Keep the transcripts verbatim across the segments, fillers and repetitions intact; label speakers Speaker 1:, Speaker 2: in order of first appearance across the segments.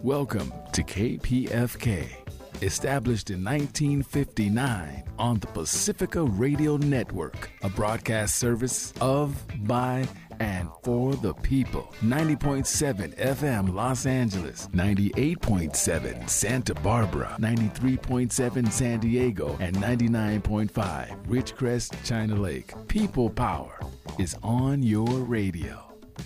Speaker 1: Welcome to K P F K, established in nineteen fifty-nine on the Pacifica Radio Network, a broadcast service of, by, and for the people. ninety point seven F M Los Angeles, ninety-eight point seven Santa Barbara, ninety-three point seven San Diego, and ninety-nine point five Ridgecrest, China Lake. People Power is on your radio.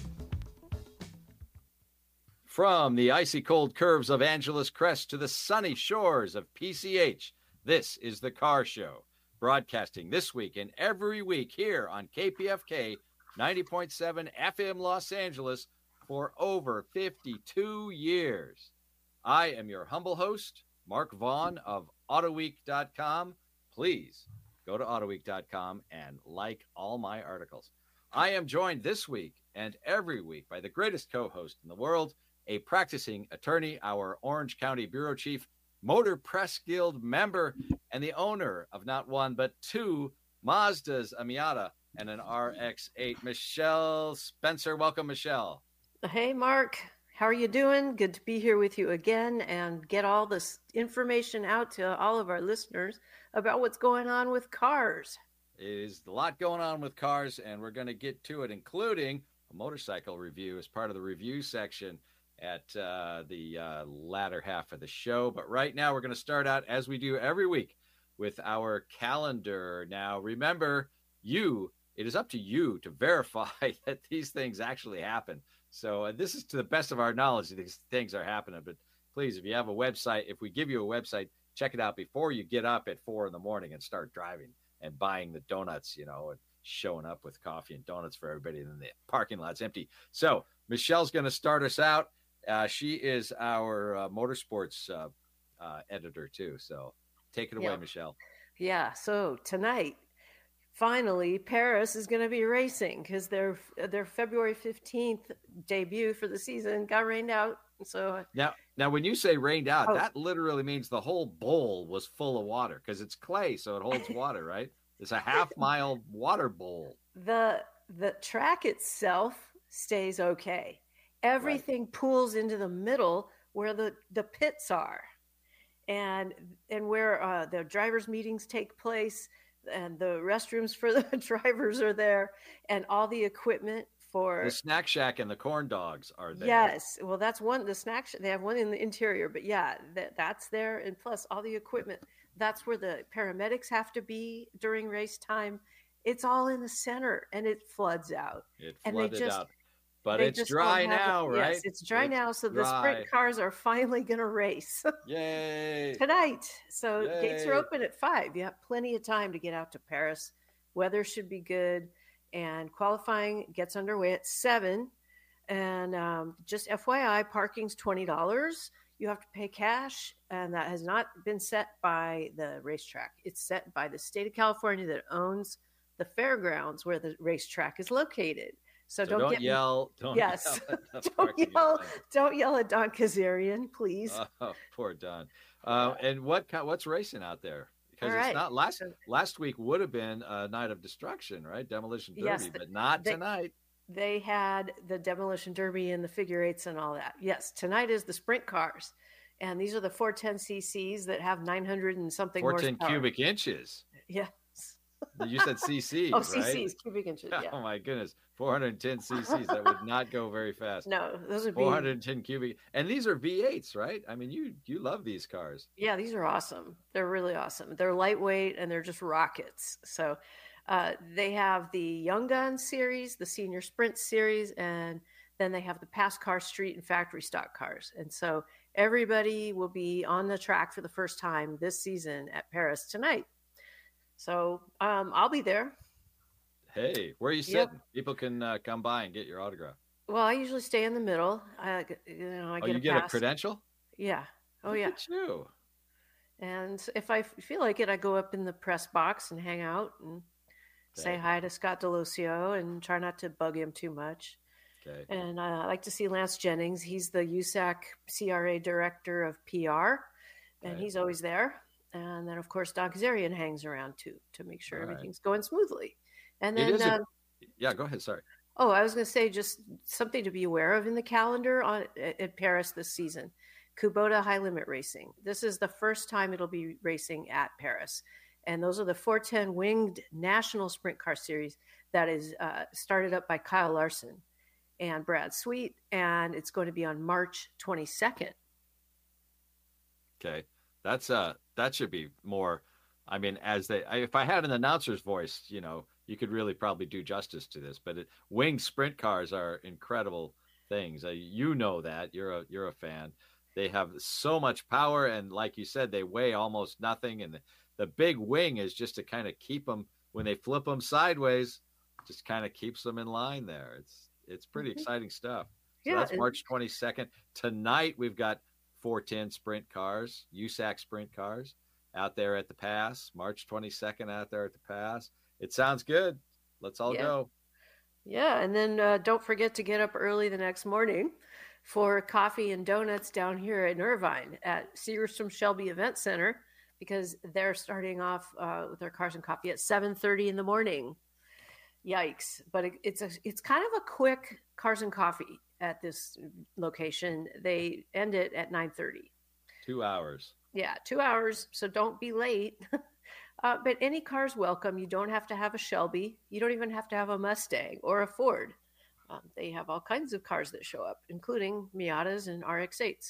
Speaker 2: From the icy cold curves of Angeles Crest to the sunny shores of P C H, this is The Car Show, broadcasting this week and every week here on K P F K ninety point seven F M Los Angeles for over fifty-two years. I am your humble host, Mark Vaughn of Autoweek dot com. Please go to Autoweek dot com and like all my articles. I am joined this week and every week by the greatest co-host in the world, a practicing attorney, our Orange County Bureau Chief, Motor Press Guild member, and the owner of not one but two Mazdas, a Miata, and an R X eight, Michelle Spencer. Welcome, Michelle.
Speaker 3: Hey, Mark. How are you doing? Good to be here with you again and get all this information out to all of our listeners about what's going on with cars.
Speaker 2: It is a lot going on with cars, and we're going to get to it, including a motorcycle review as part of the review section at uh, the uh, latter half of the show. But right now, we're going to start out, as we do every week, with our calendar. Now, remember, you, it is up to you to verify that these things actually happen. So uh, this is to the best of our knowledge, these things are happening. But please, if you have a website, if we give you a website, check it out before you get up at four in the morning and start driving and buying the donuts, you know, and showing up with coffee and donuts for everybody, and then the parking lot's empty. So Michelle's going to start us out. Uh, she is our uh, motorsports uh, uh, editor, too. So take it away,
Speaker 3: yeah.
Speaker 2: Michelle.
Speaker 3: Yeah. So tonight, finally, Paris is going to be racing because their their February fifteenth debut for the season got rained out. So
Speaker 2: now, now when you say rained out,
Speaker 3: oh.
Speaker 2: that literally means the whole bowl was full of water because it's clay, so it holds water, right? It's a half mile water bowl.
Speaker 3: The the track itself stays okay. Everything right. pools into the middle where the, the pits are and and where uh, the drivers' meetings take place, and the restrooms for the drivers are there, and all the equipment for
Speaker 2: the snack shack and the corn dogs are there.
Speaker 3: Yes. Well, that's one, the snack shack, they have one in the interior, but yeah, that, that's there. And plus all the equipment, that's where the paramedics have to be during race time. It's all in the center and it floods out.
Speaker 2: It
Speaker 3: and
Speaker 2: flooded
Speaker 3: they just,
Speaker 2: out. But it's dry now, right?
Speaker 3: Yes, it's dry
Speaker 2: it's
Speaker 3: now. So
Speaker 2: dry.
Speaker 3: the sprint cars are finally going to race.
Speaker 2: Yay!
Speaker 3: Tonight. So
Speaker 2: Yay.
Speaker 3: Gates are open at five. You have plenty of time to get out to Paris. Weather should be good. And qualifying gets underway at seven. And um, just F Y I, parking's twenty dollars. You have to pay cash. And that has not been set by the racetrack. It's set by the state of California that owns the fairgrounds where the racetrack is located. So,
Speaker 2: so
Speaker 3: don't,
Speaker 2: don't
Speaker 3: get
Speaker 2: yell. Don't
Speaker 3: yes.
Speaker 2: yell
Speaker 3: don't yell. Don't yell at Don Kazarian, please.
Speaker 2: Oh, poor Don. Uh, and what what's racing out there? Because
Speaker 3: All
Speaker 2: it's
Speaker 3: right.
Speaker 2: not last last week would have been a night of destruction, right? Demolition Derby,
Speaker 3: yes,
Speaker 2: but not
Speaker 3: they,
Speaker 2: tonight.
Speaker 3: They had the Demolition Derby and the figure eights and all that. Yes, tonight is the sprint cars, and these are the four ten c c's that have nine hundred and something
Speaker 2: four ten
Speaker 3: horsepower.
Speaker 2: cubic inches.
Speaker 3: Yeah.
Speaker 2: You said C Cs,
Speaker 3: oh,
Speaker 2: right?
Speaker 3: C Cs, cubic inches, yeah.
Speaker 2: Oh, my goodness. four hundred ten c c's. That would not go very fast.
Speaker 3: No, those would be...
Speaker 2: four hundred ten cubic. And these are V eights, right? I mean, you you love these cars.
Speaker 3: Yeah, these are awesome. They're really awesome. They're lightweight, and they're just rockets. So uh, they have the Young Guns series, the Senior Sprint series, and then they have the Pass Car Street and Factory Stock cars. And so everybody will be on the track for the first time this season at Paris tonight. So um, I'll be there.
Speaker 2: Hey, where are you sitting? Yep. People can uh, come by and get your autograph.
Speaker 3: Well, I usually stay in the middle. I, you know, I
Speaker 2: oh,
Speaker 3: get
Speaker 2: you
Speaker 3: a
Speaker 2: get
Speaker 3: pass.
Speaker 2: a credential?
Speaker 3: Yeah. Oh,
Speaker 2: Look
Speaker 3: yeah.
Speaker 2: At you.
Speaker 3: And if I feel like it, I go up in the press box and hang out and okay. say hi to Scott DeLucio and try not to bug him too much.
Speaker 2: Okay.
Speaker 3: And uh, I like to see Lance Jennings. He's the U S A C C R A director of P R, and
Speaker 2: okay.
Speaker 3: he's always there. And then, of course, Don Kazarian hangs around, too, to make sure
Speaker 2: All
Speaker 3: everything's
Speaker 2: right.
Speaker 3: going smoothly. And then,
Speaker 2: it is a,
Speaker 3: uh,
Speaker 2: yeah, go ahead. Sorry.
Speaker 3: Oh, I was going to say just something to be aware of in the calendar on at Paris this season. Kubota High Limit Racing. This is the first time it'll be racing at Paris. And those are the four ten Winged National Sprint Car Series that is uh, started up by Kyle Larson and Brad Sweet. And it's going to be on March twenty-second.
Speaker 2: Okay. That's uh that should be more, I mean, as they, I, if I had an announcer's voice, you know, you could really probably do justice to this, but it, winged sprint cars are incredible things. Uh, you know that you're a, you're a fan. They have so much power. And like you said, they weigh almost nothing. And the, the big wing is just to kind of keep them, when they flip them sideways, just kind of keeps them in line there. It's, it's pretty mm-hmm. exciting stuff. So yeah, that's March twenty-second. Tonight, we've got four ten sprint cars, U S A C sprint cars out there at the pass, March twenty-second out there at the pass. It sounds good. Let's all
Speaker 3: yeah.
Speaker 2: go.
Speaker 3: Yeah. And then uh, don't forget to get up early the next morning for coffee and donuts down here in Irvine at Segerstrom Shelby Event Center, because they're starting off uh, with their cars and coffee at seven thirty in the morning. Yikes. But it, it's a, it's kind of a quick cars and coffee at this location. They end it at nine thirty.
Speaker 2: Two hours.
Speaker 3: Yeah, two hours. So don't be late. uh, but any car's welcome. You don't have to have a Shelby. You don't even have to have a Mustang or a Ford. Um, they have all kinds of cars that show up, including Miatas and R X eights.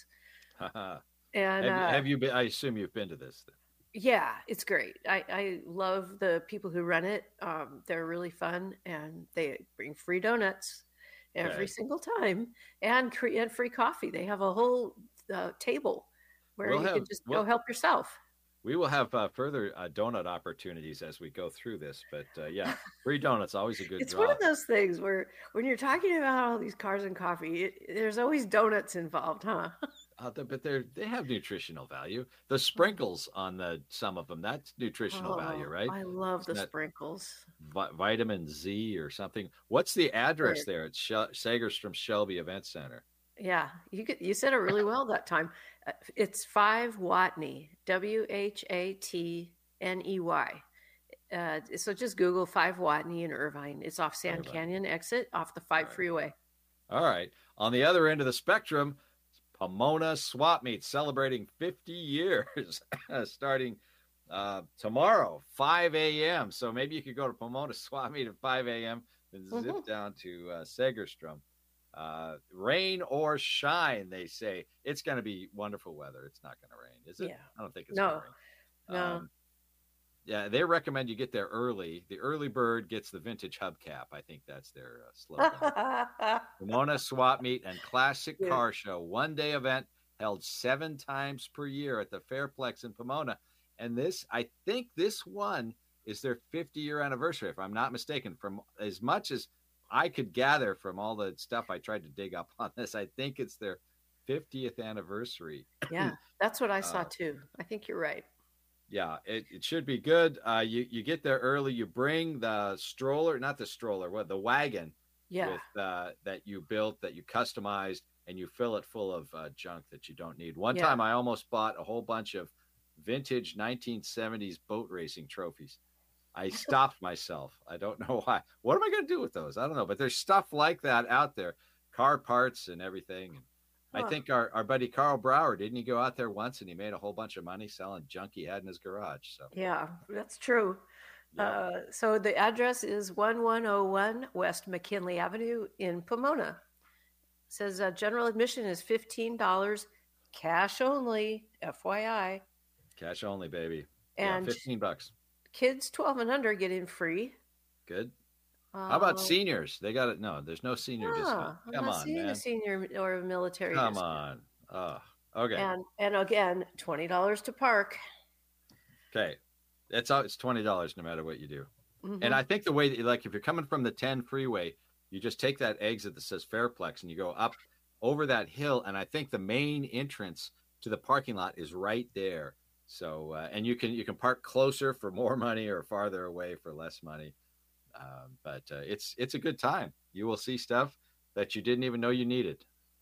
Speaker 3: and
Speaker 2: have,
Speaker 3: uh,
Speaker 2: have you been? I assume you've been to this. Then.
Speaker 3: Yeah, it's great. I, I love the people who run it. Um, they're really fun, and they bring free donuts every okay. single time, and, cre- and free coffee. They have a whole uh, table where we'll you have, can just we'll, go help yourself.
Speaker 2: We will have uh, further uh, donut opportunities as we go through this, but uh, yeah, free donuts always a good.
Speaker 3: It's
Speaker 2: draw.
Speaker 3: One of those things where when you're talking about all these cars and coffee, it, there's always donuts involved, huh?
Speaker 2: Uh, but they're they have nutritional value. The sprinkles on the some of them, that's nutritional
Speaker 3: oh,
Speaker 2: value, right?
Speaker 3: I love
Speaker 2: Isn't
Speaker 3: the sprinkles.
Speaker 2: Vi- vitamin Z or something. What's the address there? It's Sh- Segerstrom Shelby Event Center.
Speaker 3: Yeah, you could, you said it really well that time. Uh, it's five Watney, W H A T N E Y. Uh, so just Google five Watney in Irvine. It's off Sand Irvine. Canyon exit off the five
Speaker 2: All right.
Speaker 3: freeway.
Speaker 2: All right. On the other end of the spectrum, Pomona Swap Meet celebrating fifty years starting uh, tomorrow, five a.m. So maybe you could go to Pomona Swap Meet at five a.m. and mm-hmm. zip down to uh, Segerstrom. Uh, rain or shine, they say. It's going to be wonderful weather. It's not going to rain, is it?
Speaker 3: Yeah.
Speaker 2: I don't think it's
Speaker 3: no.
Speaker 2: going to rain.
Speaker 3: No.
Speaker 2: Um, yeah, they recommend you get there early. The early bird gets the vintage hubcap. I think that's their uh, slogan. Pomona Swap Meet and Classic yeah. Car Show, one-day event held seven times per year at the Fairplex in Pomona. And this, I think this one is their fifty-year anniversary, if I'm not mistaken. From as much as I could gather from all the stuff I tried to dig up on this, I think it's their fiftieth anniversary.
Speaker 3: Yeah, that's what I saw
Speaker 2: uh,
Speaker 3: too. I think you're right.
Speaker 2: Yeah, it, it should be good. Uh, you, you get there early. You bring the stroller, not the stroller, what the wagon
Speaker 3: yeah.
Speaker 2: with uh, that you built, that you customized, and you fill it full of uh, junk that you don't need. One
Speaker 3: yeah.
Speaker 2: time I almost bought a whole bunch of vintage nineteen seventies boat racing trophies. I stopped myself. I don't know why. What am I going to do with those? I don't know. But there's stuff like that out there, car parts and everything. And huh. I think our, our buddy Carl Brower, didn't he go out there once and he made a whole bunch of money selling junk he had in his garage? So
Speaker 3: yeah, that's true. Yeah. Uh, so the address is one one oh one West McKinley Avenue in Pomona. It says uh, general admission is fifteen dollars, cash only, F Y I.
Speaker 2: Cash only, baby.
Speaker 3: And
Speaker 2: yeah, fifteen bucks.
Speaker 3: Kids twelve and under get in free.
Speaker 2: Good. Uh, How about seniors? They got it. No, there's no senior
Speaker 3: yeah,
Speaker 2: discount. Come
Speaker 3: I'm not
Speaker 2: on,
Speaker 3: seeing
Speaker 2: man.
Speaker 3: A senior or a military.
Speaker 2: Come
Speaker 3: discount.
Speaker 2: on. Oh, okay.
Speaker 3: And and again, twenty dollars to park.
Speaker 2: Okay, it's it's twenty dollars no matter what you do.
Speaker 3: Mm-hmm.
Speaker 2: And I think the way that, like, if you're coming from the ten freeway, you just take that exit that says Fairplex and you go up over that hill. And I think the main entrance to the parking lot is right there. So, uh, and you can, you can park closer for more money or farther away for less money. Um, but uh, it's, it's a good time. You will see stuff that you didn't even know you needed.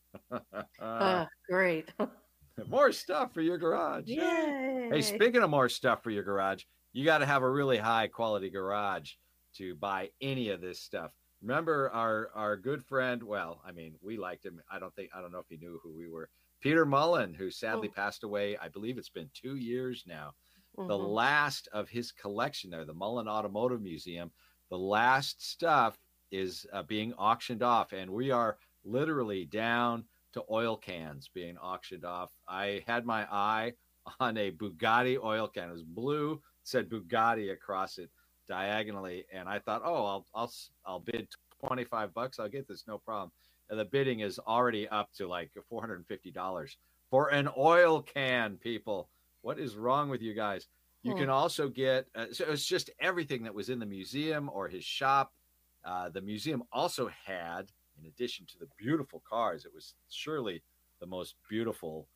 Speaker 3: uh, great.
Speaker 2: More stuff for your garage.
Speaker 3: Yay.
Speaker 2: Hey, speaking of more stuff for your garage, you got to have a really high quality garage to buy any of this stuff. remember our our good friend. Well, I mean, we liked him. I don't think I don't know if he knew who we were. Peter Mullen, who sadly
Speaker 3: Mm.
Speaker 2: passed away. I believe it's been two years now. The
Speaker 3: Mhm.
Speaker 2: last of his collection there, the Mullen Automotive Museum, the last stuff is uh, being auctioned off, and we are literally down to oil cans being auctioned off. I had my eye on a Bugatti oil can. It was blue, said Bugatti across it diagonally, and I thought, oh, I'll I'll I'll bid twenty-five bucks. I'll get this, no problem. And the bidding is already up to like four hundred fifty dollars for an oil can, people. What is wrong with you guys? You
Speaker 3: Hmm.
Speaker 2: can also get, uh, so it's just everything that was in the museum or his shop. Uh, the museum also had, in addition to the beautiful cars, it was surely the most beautiful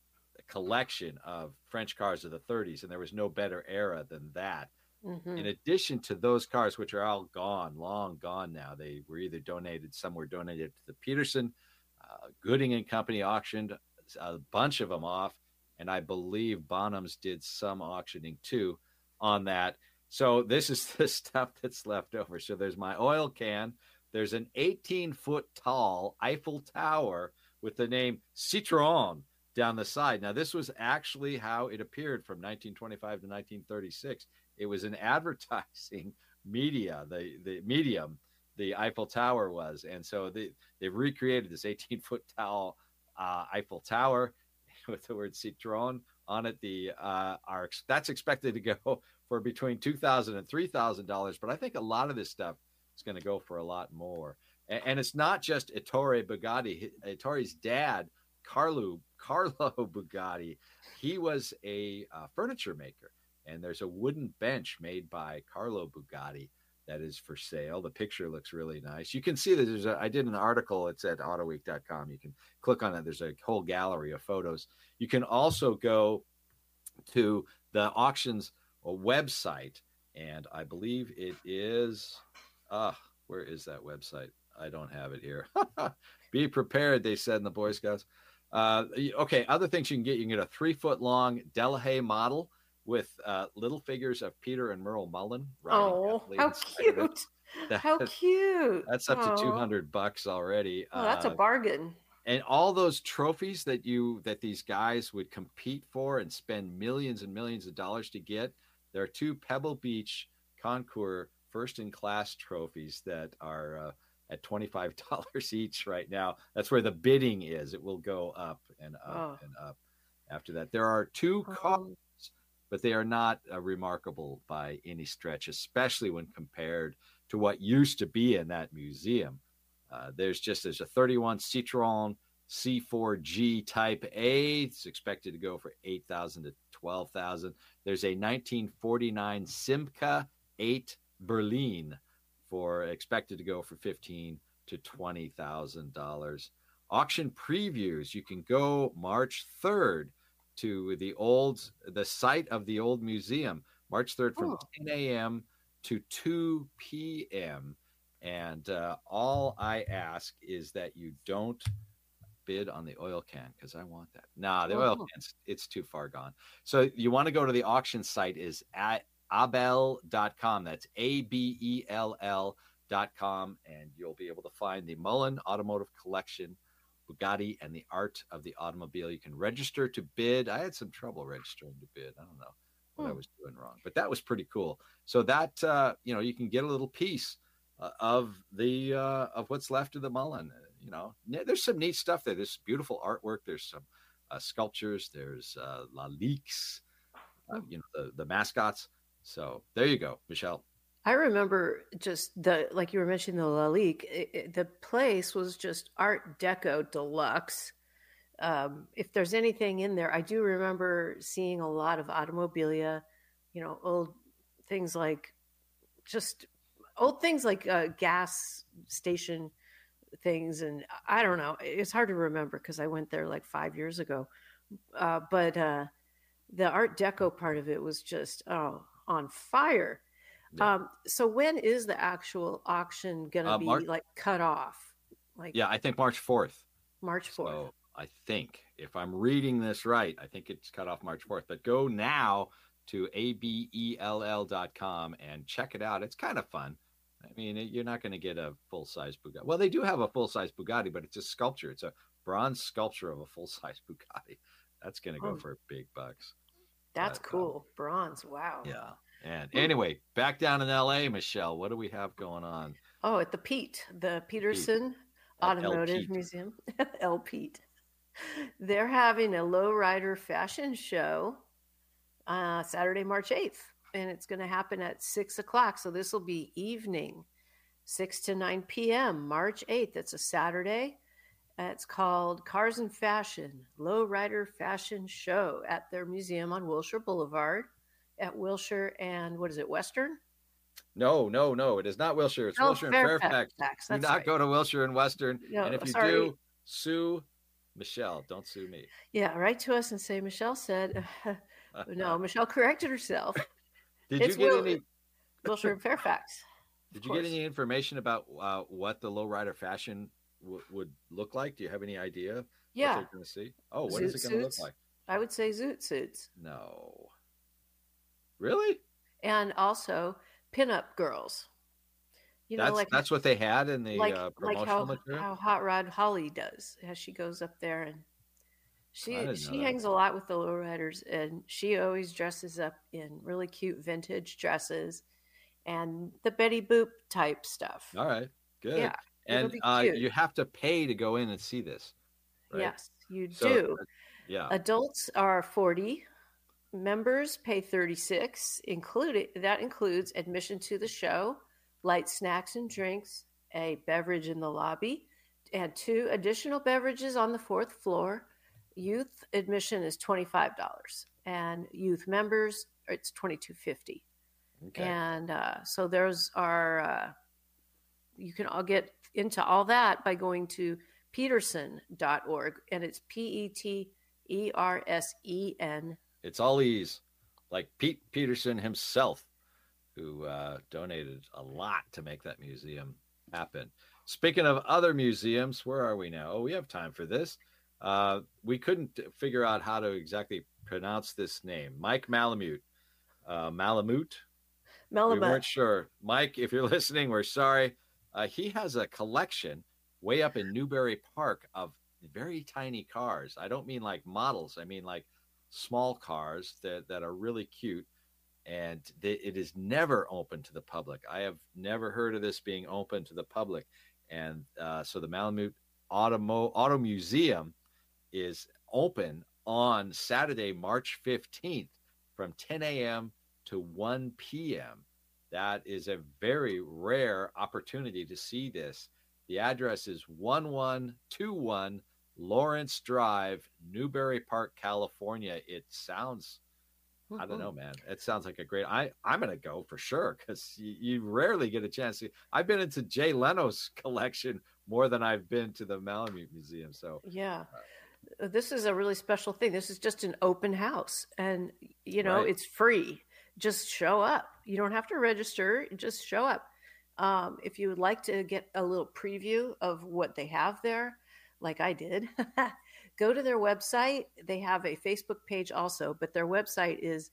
Speaker 2: collection of French cars of the thirties, and there was no better era than that.
Speaker 3: Mhm.
Speaker 2: In addition to those cars, which are all gone, long gone now, they were either donated, some were donated to the Peterson. Uh, Gooding and Company auctioned a bunch of them off, and I believe Bonhams did some auctioning too on that. So this is the stuff that's left over. So there's my oil can. There's an eighteen foot tall Eiffel Tower with the name Citroën down the side. Now, this was actually how it appeared from nineteen twenty-five to nineteen thirty-six. It was an advertising media, the, the medium, the Eiffel Tower was. And so they, they recreated this eighteen foot tall uh, Eiffel Tower with the word Citroën on it. The uh, are that's expected to go for between two thousand dollars and three thousand dollars. But I think a lot of this stuff is going to go for a lot more. And, and it's not just Ettore Bugatti. Ettore's dad, Carlo, Carlo Bugatti, he was a uh, furniture maker. And there's a wooden bench made by Carlo Bugatti that is for sale. The picture looks really nice. You can see that there's a, I did an article. It's at autoweek dot com. You can click on it. There's a whole gallery of photos. You can also go to the auctions website. And I believe it is, uh, where is that website? I don't have it here. Be prepared, they said in the Boy Scouts. Uh, okay, other things you can get. You can get a three foot long Delahaye model with uh, little figures of Peter and Merle Mullen.
Speaker 3: Oh, how cute.
Speaker 2: That,
Speaker 3: how cute.
Speaker 2: That's up
Speaker 3: Aw.
Speaker 2: to two hundred bucks already.
Speaker 3: Oh, that's a
Speaker 2: Uh,
Speaker 3: bargain.
Speaker 2: and all those trophies that you that these guys would compete for and spend millions and millions of dollars to get, there are two Pebble Beach Concours first in class trophies that are uh, at twenty-five dollars each right now. That's where the bidding is. It will go up and up
Speaker 3: Oh.
Speaker 2: and up after that. There are two cars,
Speaker 3: Um,
Speaker 2: but they are not uh, remarkable by any stretch, especially when compared to what used to be in that museum. Uh, there's just there's a thirty-one Citroën C four G Type A. It's expected to go for eight thousand to twelve thousand. There's a nineteen forty-nine Simca eight Berlin for expected to go for fifteen to twenty thousand dollars. Auction previews. You can go March third to the old the site of the old museum, March third from
Speaker 3: Oh.
Speaker 2: ten a.m. to two p.m. And uh, all I ask is that you don't bid on the oil can because I want that. Nah, the oil
Speaker 3: Oh.
Speaker 2: can's it's too far gone. So you want to go to the auction site is at abel dot com. That's A B E L L dot com, and you'll be able to find the Mullen Automotive Collection, Bugatti, and the Art of the Automobile. You can register to bid. I had some trouble registering to bid. I don't know what I
Speaker 3: Hmm.
Speaker 2: was doing wrong, but that was pretty cool. So that uh, you know, you can get a little piece uh, of the uh, of what's left of the Mullen. Uh, you know, Ne- there's some neat stuff there. There's beautiful artwork. There's some uh, sculptures. There's uh, La Leaks, uh,
Speaker 3: Oh.
Speaker 2: you know, the the mascots. So there you go, Michelle.
Speaker 3: I remember just the, like you were mentioning, the Lalique, it, it, the place was just Art Deco deluxe. Um, if there's anything in there, I do remember seeing a lot of automobilia, you know, old things like just old things like uh, gas station things. And I don't know, it's hard to remember because I went there like five years ago. Uh, but uh, the Art Deco part of it was just, oh, on fire.
Speaker 2: Yeah.
Speaker 3: Um, so when is the actual auction going to
Speaker 2: Uh,
Speaker 3: be
Speaker 2: Mar-
Speaker 3: like cut off? Like
Speaker 2: Yeah, I think March fourth.
Speaker 3: March fourth.
Speaker 2: So I think if I'm reading this right, I think it's cut off March fourth. But go now to A B E L L dot com and check it out. It's kind of fun. I mean, you're not going to get a full size Bugatti. Well, they do have a full size Bugatti, but it's a sculpture. It's a bronze sculpture of a full size Bugatti. That's going to go oh, for big bucks.
Speaker 3: That's but, cool. Um, bronze. Wow.
Speaker 2: Yeah. And anyway, back down in L A, Michelle, what do we have going on?
Speaker 3: Oh, at the Pete, the Peterson Pete. Automotive Museum, El Pete. They're having a lowrider fashion show uh, Saturday, March eighth, and it's going to happen at six o'clock. So this will be evening, six to nine p.m., March eighth. It's a Saturday. Uh, it's called Cars and Fashion, Lowrider Fashion Show at their museum on Wilshire Boulevard at Wilshire and, what is it, Western?
Speaker 2: No, no, no. It is not Wilshire. It's
Speaker 3: oh,
Speaker 2: Wilshire and
Speaker 3: Fairfax.
Speaker 2: Fairfax.
Speaker 3: Do
Speaker 2: not
Speaker 3: right.
Speaker 2: go to Wilshire and Western.
Speaker 3: No,
Speaker 2: and if you
Speaker 3: sorry.
Speaker 2: do, sue Michelle. Don't sue me.
Speaker 3: Yeah, write to us and say, Michelle said, no, Michelle corrected herself.
Speaker 2: Did
Speaker 3: it's
Speaker 2: you get
Speaker 3: Wil-
Speaker 2: any?
Speaker 3: Wilshire and Fairfax.
Speaker 2: Did you get any information about uh, what the lowrider fashion w- would look like? Do you have any idea?
Speaker 3: Yeah.
Speaker 2: What you're going to see? Oh, what
Speaker 3: Zoot
Speaker 2: is it going to look
Speaker 3: suits.
Speaker 2: like?
Speaker 3: I would say zoot suits.
Speaker 2: No. Really?
Speaker 3: And also pinup girls. You know,
Speaker 2: that's
Speaker 3: like
Speaker 2: that's what they had in the
Speaker 3: like,
Speaker 2: uh,
Speaker 3: like
Speaker 2: promotional
Speaker 3: how,
Speaker 2: material.
Speaker 3: how Hot Rod Holly does, as she goes up there and she
Speaker 2: I didn't
Speaker 3: she
Speaker 2: know that.
Speaker 3: hangs a lot with the lowriders, and she always dresses up in really cute vintage dresses and the Betty Boop type stuff.
Speaker 2: All right, good.
Speaker 3: Yeah, it'll
Speaker 2: and
Speaker 3: be
Speaker 2: uh,
Speaker 3: cute.
Speaker 2: you have to pay to go in and see this. Right?
Speaker 3: Yes, you
Speaker 2: So,
Speaker 3: do.
Speaker 2: uh, yeah.
Speaker 3: Adults are forty. Members pay thirty-six. Included that includes admission to the show, light snacks and drinks, a beverage in the lobby, and two additional beverages on the fourth floor. Youth admission is twenty-five dollars, and youth members it's twenty-two fifty.
Speaker 2: Okay.
Speaker 3: And uh, so there's our. Uh, you can all get into all that by going to peterson dot org, and it's P E T E R S E N.
Speaker 2: It's all ease, like Pete Peterson himself, who uh, donated a lot to make that museum happen. Speaking of other museums, where are we now? Oh, we have time for this. Uh, we couldn't figure out how to exactly pronounce this name. Mike Malamute. Uh, Malamute?
Speaker 3: Malamute.
Speaker 2: We weren't sure. Mike, if you're listening, we're sorry. Uh, he has a collection way up in Newbury Park of very tiny cars. I don't mean like models. I mean like small cars that, that are really cute, and they, it is never open to the public. I have never heard of this being open to the public. And uh, so the Malamute Automo- Auto Museum is open on Saturday, March fifteenth from ten a.m. to one p.m. That is a very rare opportunity to see this. The address is one one two one Lawrence Drive, Newbury Park, California. It sounds, I don't know, man. It sounds like a great, I, I'm going to go for sure, because you, you rarely get a chance to. I've been into Jay Leno's collection more than I've been to the Malamute Museum. So
Speaker 3: yeah, uh, this is a really special thing. This is just an open house, and, you know,
Speaker 2: right.
Speaker 3: It's free. Just show up. You don't have to register. Just show up. Um, if you would like to get a little preview of what they have there, like I did, go to their website. They have a Facebook page also, but their website is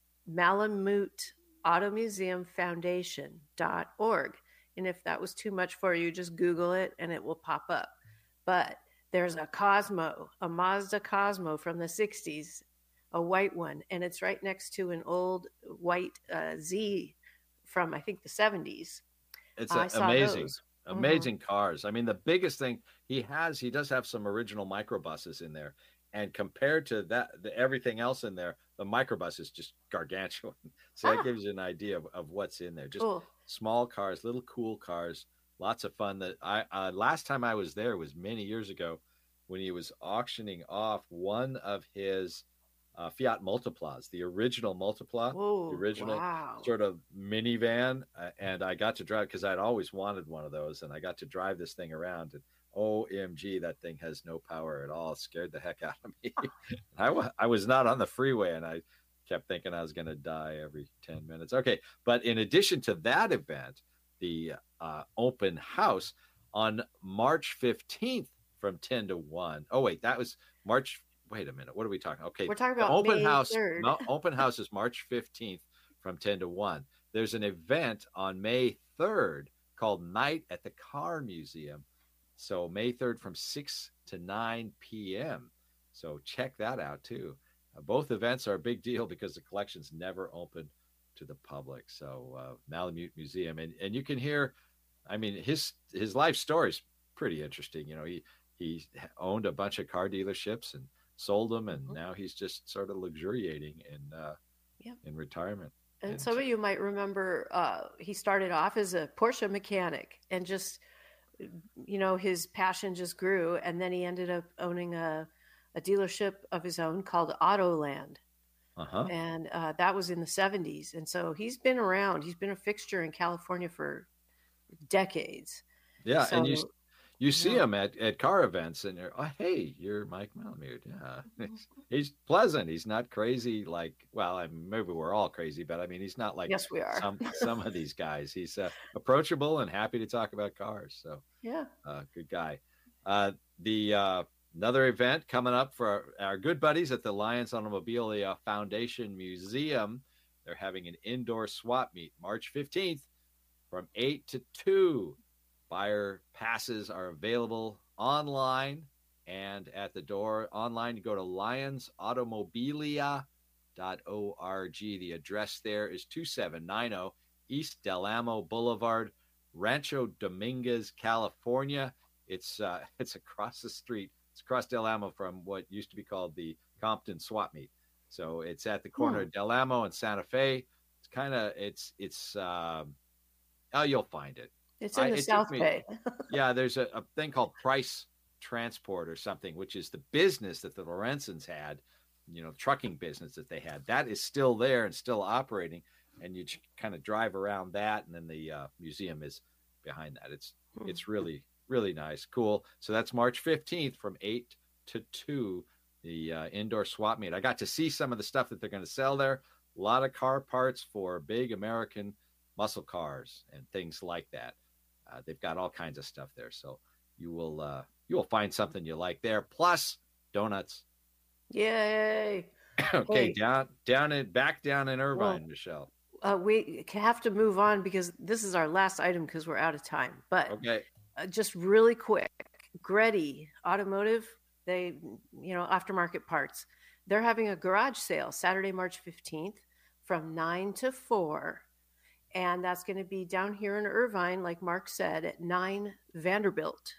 Speaker 3: Malamute Auto Museum Foundation dot org. And if that was too much for you, just Google it and it will pop up. But there's a Cosmo, a Mazda Cosmo from the sixties, a white one, and it's right next to an old white uh, Z from, I think, the seventies.
Speaker 2: It's
Speaker 3: uh,
Speaker 2: a, amazing.
Speaker 3: Those.
Speaker 2: Amazing mm-hmm. cars. I mean, the biggest thing he has, he does have some original microbuses in there. And compared to that, the, everything else in there, the microbus is just gargantuan. So
Speaker 3: ah.
Speaker 2: that gives you an idea of, of what's in there. Just
Speaker 3: cool.
Speaker 2: Small cars, little cool cars, lots of fun. That I uh, last time I was there was many years ago when he was auctioning off one of his uh, Fiat Multiplas, the original Multipla,
Speaker 3: Whoa,
Speaker 2: the original
Speaker 3: wow.
Speaker 2: sort of minivan. Uh, and I got to drive because I'd always wanted one of those. And I got to drive this thing around. And O M G, that thing has no power at all. It scared the heck out of me. I, w- I was not on the freeway, and I kept thinking I was going to die every ten minutes. Okay, but in addition to that event, the uh, open house on March fifteenth from ten to one. Oh, wait, that was March. Wait a minute. What are we talking? Okay,
Speaker 3: we're talking about
Speaker 2: the open
Speaker 3: May
Speaker 2: house.
Speaker 3: third.
Speaker 2: No, open house is March fifteenth from ten to one. There's an event on May third called Night at the Car Museum. So May third from six to nine p.m. So check that out too. Uh, both events are a big deal because the collection's never open to the public. So uh, Malamute Museum, and and you can hear, I mean, his his life story is pretty interesting. You know, he he owned a bunch of car dealerships and sold them, and mm-hmm. now he's just sort of luxuriating in uh, yep. in retirement.
Speaker 3: And, and some of you might remember uh, he started off as a Porsche mechanic, and just, you know, his passion just grew, and then he ended up owning a a dealership of his own called Autoland. Uh-huh. And uh, that was in the seventies. And so he's been around. He's been a fixture in California for decades.
Speaker 2: Yeah,
Speaker 3: so,
Speaker 2: and you you see
Speaker 3: yeah.
Speaker 2: him at, at car events, and you're, oh, hey, you're Mike Malamute. Yeah, he's pleasant. He's not crazy like, well, I mean, maybe we're all crazy, but I mean, he's not like
Speaker 3: yes, we are.
Speaker 2: some some of these guys. He's uh, approachable and happy to talk about cars. So
Speaker 3: yeah,
Speaker 2: uh, good guy. Uh, the uh, Another event coming up for our, our good buddies at the Lions Automobile Foundation Museum. They're having an indoor swap meet March fifteenth from eight to two. Buyer passes are available online and at the door. Online, you go to lions automobilia dot org. The address there is twenty-seven ninety East Del Amo Boulevard, Rancho Dominguez, California. It's uh, it's across the street. It's across Del Amo from what used to be called the Compton Swap Meet. So it's at the corner hmm. of Del Amo and Santa Fe. It's kind of, it's, it's, um, oh, you'll find it.
Speaker 3: It's in I, the it South Bay.
Speaker 2: yeah, there's a, a thing called Price Transport or something, which is the business that the Lorenzens had, you know, trucking business that they had. That is still there and still operating. And you kind of drive around that. And then the uh, museum is behind that. It's, hmm. it's really, really nice. Cool. So that's March fifteenth from eight to two, the uh, indoor swap meet. I got to see some of the stuff that they're going to sell there. A lot of car parts for big American muscle cars and things like that. Uh, they've got all kinds of stuff there. So you will, uh, you will find something you like there. Plus donuts.
Speaker 3: Yay.
Speaker 2: okay. Hey. Down, down in, back down in Irvine, well, Michelle.
Speaker 3: Uh, we have to move on because this is our last item because we're out of time, but
Speaker 2: okay.
Speaker 3: Uh, just really quick, Greddy Automotive, they, you know, aftermarket parts. They're having a garage sale Saturday, March fifteenth from nine to four. And that's going to be down here in Irvine, like Mark said, at nine Vanderbilt.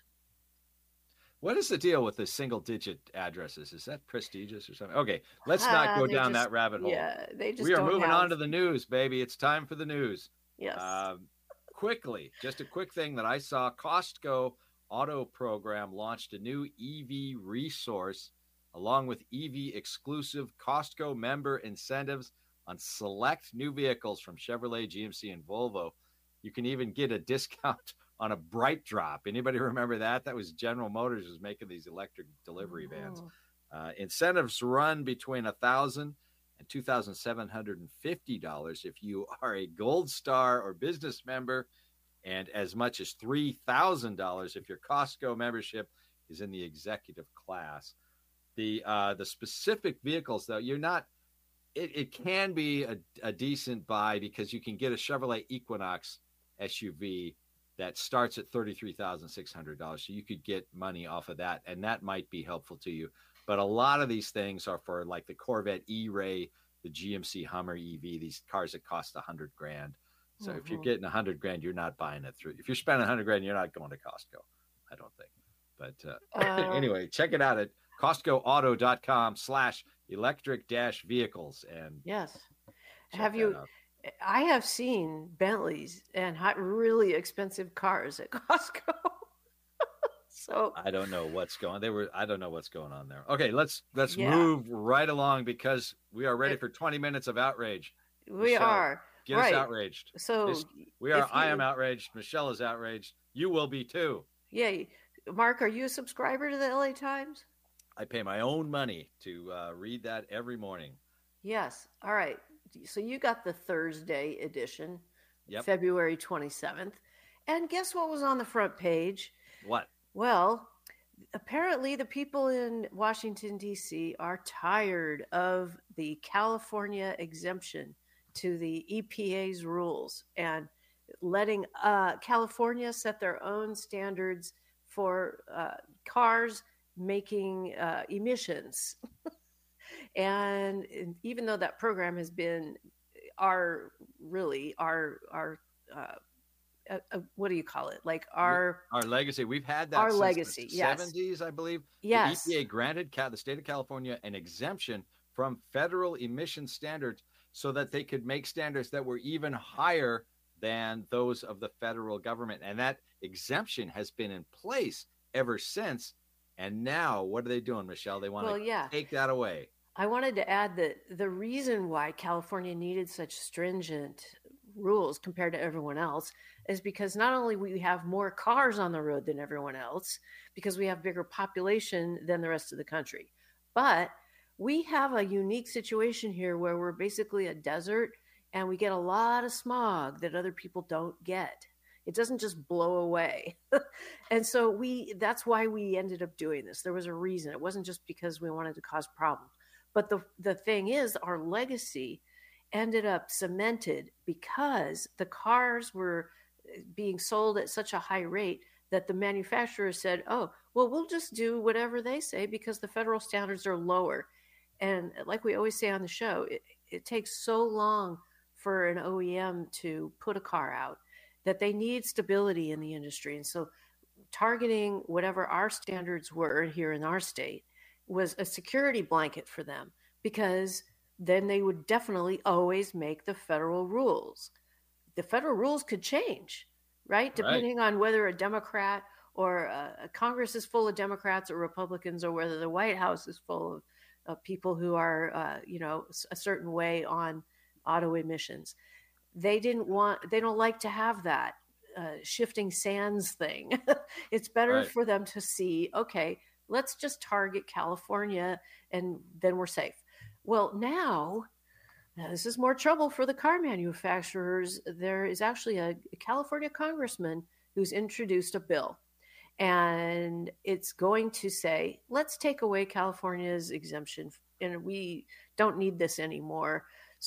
Speaker 2: What is the deal with the single digit addresses? Is that prestigious or something? Okay, let's not go uh, down just, that rabbit hole.
Speaker 3: Yeah, they just
Speaker 2: We are
Speaker 3: don't
Speaker 2: moving
Speaker 3: have...
Speaker 2: on to the news, baby. It's time for the news.
Speaker 3: Yes.
Speaker 2: Um, quickly, just a quick thing that I saw. Costco Auto Program launched a new E V resource along with E V exclusive Costco member incentives on select new vehicles from Chevrolet, G M C, and Volvo. You can even get a discount on a Bright Drop. Anybody remember that? That was General Motors was making these electric delivery vans. Oh. Uh, incentives run between one thousand dollars and two thousand seven hundred fifty dollars if you are a Gold Star or business member, and as much as three thousand dollars if your Costco membership is in the executive class. The uh, the specific vehicles, though, you're not, it, it can be a, a decent buy because you can get a Chevrolet Equinox S U V that starts at thirty-three thousand six hundred dollars. So you could get money off of that, and that might be helpful to you. But a lot of these things are for like the Corvette E-Ray, the G M C Hummer E V, these cars that cost a hundred grand. So mm-hmm. if you're getting a hundred grand, you're not buying it through. If you're spending a hundred grand, you're not going to Costco, I don't think. But uh, uh, anyway, check it out at CostcoAuto.com slash electric dash vehicles. And
Speaker 3: yes, have you, out. I have seen Bentleys and hot, really expensive cars at Costco. So
Speaker 2: I don't know what's going. They were. I don't know what's going on there. Okay, let's let's
Speaker 3: yeah.
Speaker 2: move right along because we are ready for twenty minutes of outrage.
Speaker 3: We Michelle, are.
Speaker 2: Get
Speaker 3: right.
Speaker 2: us outraged.
Speaker 3: So
Speaker 2: this, we are. You, I am outraged. Michelle is outraged. You will be too.
Speaker 3: Yeah, Mark, are you a subscriber to the L A Times?
Speaker 2: I pay my own money to uh, read that every morning.
Speaker 3: Yes. All right. So you got the Thursday edition,
Speaker 2: yep.
Speaker 3: February twenty-seventh, and guess what was on the front page?
Speaker 2: What?
Speaker 3: Well, apparently the people in Washington, D C are tired of the California exemption to the E P A's rules. And letting uh, California set their own standards for uh, cars making uh, emissions. and even though that program has been our really our our uh, uh, uh, what do you call it? Like our
Speaker 2: our legacy. We've had that
Speaker 3: our
Speaker 2: since
Speaker 3: legacy.
Speaker 2: the
Speaker 3: Yes.
Speaker 2: seventies, I believe.
Speaker 3: Yes.
Speaker 2: The E P A granted the state of California an exemption from federal emission standards so that they could make standards that were even higher than those of the federal government. And that exemption has been in place ever since. And now what are they doing, Michelle? They want
Speaker 3: well,
Speaker 2: to
Speaker 3: yeah.
Speaker 2: take that away.
Speaker 3: I wanted to add that the reason why California needed such stringent rules compared to everyone else is because not only we have more cars on the road than everyone else, because we have bigger population than the rest of the country, but we have a unique situation here where we're basically a desert and we get a lot of smog that other people don't get. It doesn't just blow away. And so we that's why we ended up doing this. There was a reason. It wasn't just because we wanted to cause problems. But the, the thing is, our legacy ended up cemented because the cars were being sold at such a high rate that the manufacturers said, oh, well, we'll just do whatever they say because the federal standards are lower. And like we always say on the show, it, it takes so long for an O E M to put a car out that they need stability in the industry. And so targeting whatever our standards were here in our state was a security blanket for them, because then they would definitely always make the federal rules. The federal rules could change, right? Depending right. on whether a Democrat or a, a Congress is full of Democrats or Republicans, or whether the White House is full of, of people who are, uh, you know, a certain way on auto emissions. They didn't want, they don't like to have that uh, shifting sands thing. It's better right. for them to see, okay, let's just target California and then we're safe. Well, now, now this is more trouble for the car manufacturers. There is actually a, a California congressman who's introduced a bill, and it's going to say, let's take away California's exemption, and we don't need this anymore.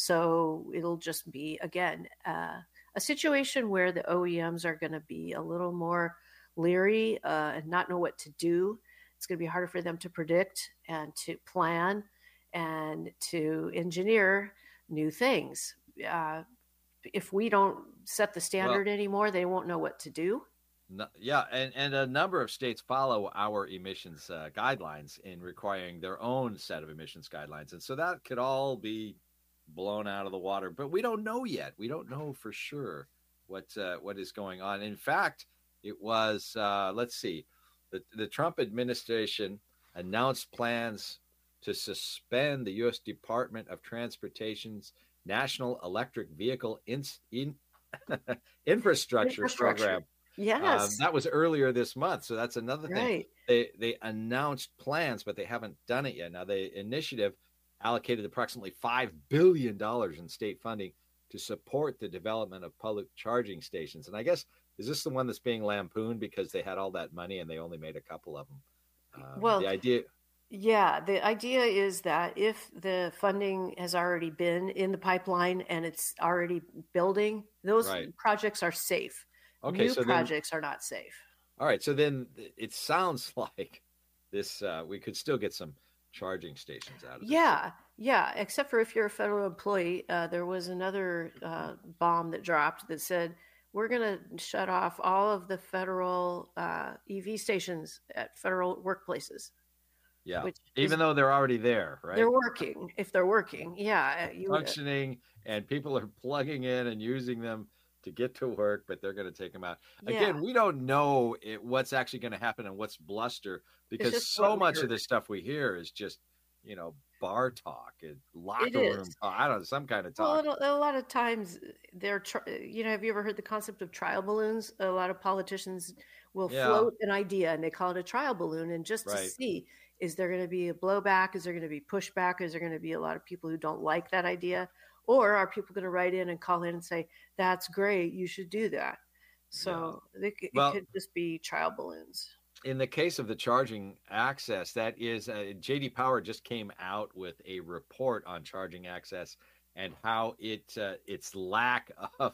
Speaker 3: So it'll just be, again, uh, a situation where the O E Ms are going to be a little more leery uh, and not know what to do. It's going to be harder for them to predict and to plan and to engineer new things. Uh, if we don't set the standard well, anymore, they won't know what to do.
Speaker 2: No, yeah, and, and a number of states follow our emissions uh, guidelines in requiring their own set of emissions guidelines. And so that could all be blown out of the water. But we don't know yet. We don't know for sure what uh, what is going on. In fact, it was, uh, let's see, The, the Trump administration announced plans to suspend the U S Department of Transportation's National Electric Vehicle in, in, Infrastructure, Infrastructure Program.
Speaker 3: Yes.
Speaker 2: Um, that was earlier this month. So that's another thing.
Speaker 3: Right.
Speaker 2: They, they announced plans, but they haven't done it yet. Now, the initiative allocated approximately five billion dollars in state funding to support the development of public charging stations. And I guess, is this the one that's being lampooned because they had all that money and they only made a couple of them? Um,
Speaker 3: well,
Speaker 2: the idea,
Speaker 3: yeah, the idea is that if the funding has already been in the pipeline and it's already building, those right. projects are safe.
Speaker 2: Okay,
Speaker 3: New
Speaker 2: so
Speaker 3: projects
Speaker 2: then,
Speaker 3: are not safe.
Speaker 2: All right, so then it sounds like this. Uh, we could still get some charging stations out of this.
Speaker 3: Yeah, yeah. Except for if you're a federal employee, uh, there was another uh, bomb that dropped that said, we're going to shut off all of the federal uh, E V stations at federal workplaces.
Speaker 2: Yeah, even is, though they're already there, right?
Speaker 3: They're working. If they're working, yeah. You,
Speaker 2: Functioning, and people are plugging in and using them to get to work, but they're going to take them out. Yeah. Again, we don't know it, what's actually going to happen and what's bluster, because so much of the stuff we hear is just, you know, bar talk and locker room talk. I don't know, some kind of talk.
Speaker 3: Well, a lot of times they're, you know, have you ever heard the concept of trial balloons? A lot of politicians will yeah. float an idea and they call it a trial balloon. And just right. to see, is there going to be a blowback? Is there going to be pushback? Is there going to be a lot of people who don't like that idea? Or are people going to write in and call in and say, that's great, you should do that? So yeah. it, well, it could just be trial balloons.
Speaker 2: In the case of the charging access, that is, uh, J D Power just came out with a report on charging access, and how it uh, its lack of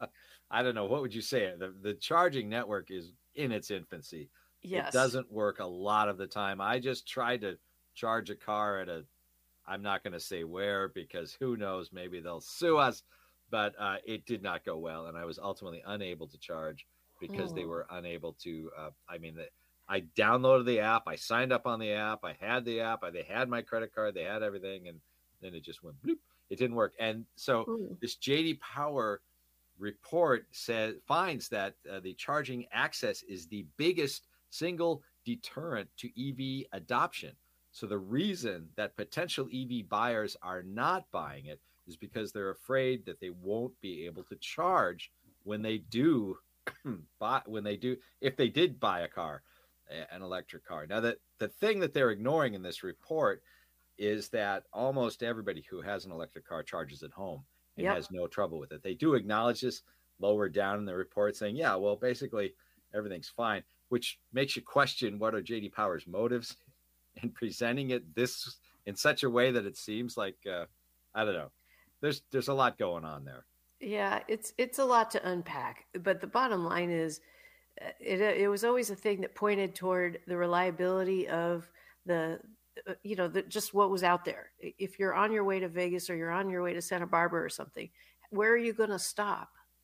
Speaker 2: I don't know, what would you say? The the charging network is in its infancy. It
Speaker 3: Yes.
Speaker 2: doesn't work a lot of the time. I just tried to charge a car at a I'm not going to say where because who knows, maybe they'll sue us, but uh, it did not go well, and I was ultimately unable to charge because they
Speaker 3: Hmm.
Speaker 2: were unable to. Uh, I mean, the, I downloaded the app, I signed up on the app, I had the app, I, they had my credit card, they had everything, and then it just went bloop. It didn't work, and so
Speaker 3: Hmm.
Speaker 2: this J D Power report says finds that uh, the charging access is the biggest single deterrent to E V adoption. So the reason that potential E V buyers are not buying it is because they're afraid that they won't be able to charge when they do buy when they do if they did buy a car, an electric car. Now that the thing that they're ignoring in this report is that almost everybody who has an electric car charges at home and
Speaker 3: Yep.
Speaker 2: has no trouble with it. They do acknowledge this lower down in the report saying, yeah, well, basically everything's fine, which makes you question what are J D Power's motives in presenting it this in such a way that it seems like uh, I don't know. There's there's a lot going on there.
Speaker 3: Yeah, it's it's a lot to unpack, but the bottom line is, uh, it it was always a thing that pointed toward the reliability of the, uh, you know, the, just what was out there. I- If you're on your way to Vegas or you're on your way to Santa Barbara or something, where are you going to stop?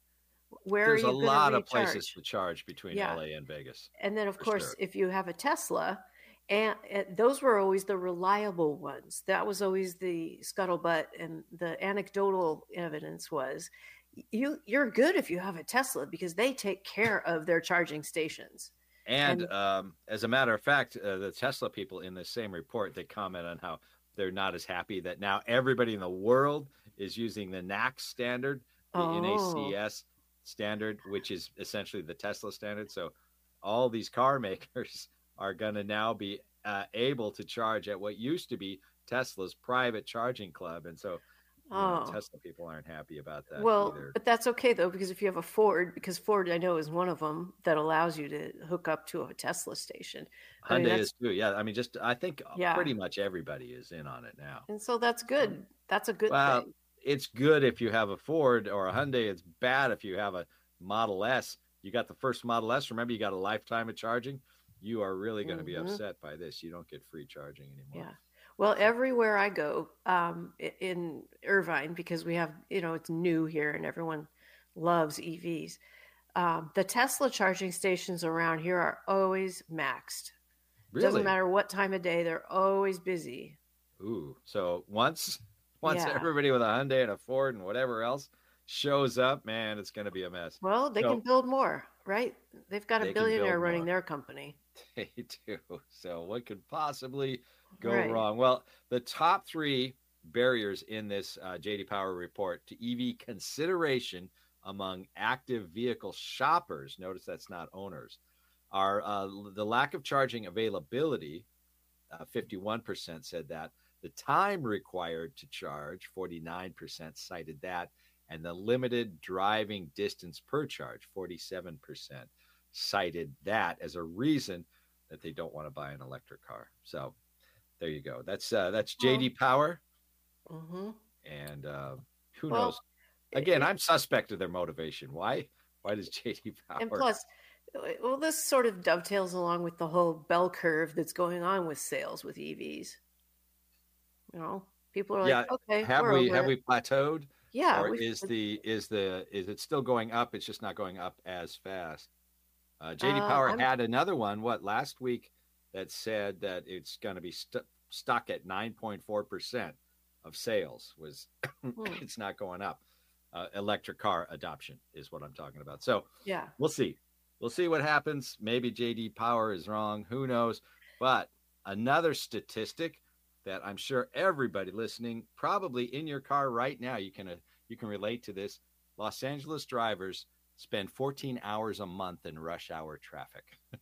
Speaker 3: Where are
Speaker 2: There's a
Speaker 3: you going to
Speaker 2: lot of places
Speaker 3: recharge?
Speaker 2: to charge between
Speaker 3: Yeah,
Speaker 2: L A and Vegas,
Speaker 3: and then of
Speaker 2: for
Speaker 3: course,
Speaker 2: sure.
Speaker 3: if you have a Tesla, and, and those were always the reliable ones. That was always the scuttlebutt, and the anecdotal evidence was you you're good if you have a Tesla because they take care of their charging stations.
Speaker 2: And
Speaker 3: And
Speaker 2: um, as a matter of fact, uh, the Tesla people in the same report, they comment on how they're not as happy that now everybody in the world is using the N A C standard, the
Speaker 3: oh,
Speaker 2: N A C S standard, which is essentially the Tesla standard. So all these car makers are going to now be uh, able to charge at what used to be Tesla's private charging club. And so, you know,
Speaker 3: oh.
Speaker 2: Tesla people aren't happy about that
Speaker 3: Well,
Speaker 2: either.
Speaker 3: but that's okay though, because if you have a Ford, because Ford I know is one of them that allows you to hook up to a Tesla station. I mean,
Speaker 2: Hyundai
Speaker 3: that's
Speaker 2: is too. Yeah. I mean, just I think
Speaker 3: yeah.
Speaker 2: pretty much everybody is in on it now.
Speaker 3: And so that's
Speaker 2: So,
Speaker 3: good. That's a good
Speaker 2: well,
Speaker 3: thing.
Speaker 2: it's good if you have a Ford or a Hyundai. It's bad if you have a Model S. You got the first Model S. Remember, you got a lifetime of charging. You are really going to be
Speaker 3: Hmm.
Speaker 2: upset by this. You don't get free charging anymore.
Speaker 3: Yeah. Well,
Speaker 2: So,
Speaker 3: everywhere I go, um, i- in Irvine, because we have, you know, it's new here and everyone loves E Vs. Um, the Tesla charging stations around here are always maxed. Doesn't
Speaker 2: really,
Speaker 3: matter what time of day, they're always busy.
Speaker 2: ooh. So once, once
Speaker 3: Yeah.
Speaker 2: everybody with a Hyundai and a Ford and whatever else shows up, man, it's going to be a mess.
Speaker 3: Well, they can
Speaker 2: So
Speaker 3: build more, right? They've got a
Speaker 2: they can
Speaker 3: billionaire
Speaker 2: build
Speaker 3: running
Speaker 2: more.
Speaker 3: their company.
Speaker 2: They do. So what could possibly go
Speaker 3: Right.
Speaker 2: wrong? Well, the top three barriers in this uh, J D Power report to E V consideration among active vehicle shoppers, notice that's not owners, are uh, the lack of charging availability. Uh, fifty-one percent said that. The time required to charge, forty-nine percent cited that. And the limited driving distance per charge, forty-seven percent cited that as a reason that they don't want to buy an electric car. So there you go. That's uh, that's J D
Speaker 3: Well,
Speaker 2: Power,
Speaker 3: hmm
Speaker 2: and uh, who knows?
Speaker 3: well,
Speaker 2: Again,
Speaker 3: it,
Speaker 2: I'm suspect of their motivation. Why? Why does J D
Speaker 3: and
Speaker 2: Power?
Speaker 3: plus, uh, well, this sort of dovetails along with the whole bell curve that's going on with sales with E Vs. You know, people are like,
Speaker 2: Yeah,
Speaker 3: okay,
Speaker 2: have
Speaker 3: we're
Speaker 2: we
Speaker 3: over
Speaker 2: have
Speaker 3: it.
Speaker 2: we plateaued,
Speaker 3: Yeah,
Speaker 2: or
Speaker 3: we've,
Speaker 2: is the is the is it still going up? It's just not going up as fast. Uh, J D
Speaker 3: uh,
Speaker 2: Power
Speaker 3: I'm,
Speaker 2: had another one, what, last week that said that it's going to be stu stuck at nine point four percent of sales was
Speaker 3: hmm,
Speaker 2: it's not going up. Uh, electric car adoption is what I'm talking about. So
Speaker 3: yeah.
Speaker 2: we'll see. We'll see what happens. Maybe J D Power is wrong. Who knows? But another statistic that I'm sure everybody listening, probably in your car right now, you can uh, you can relate to this. Los Angeles drivers spend fourteen hours a month in rush hour traffic.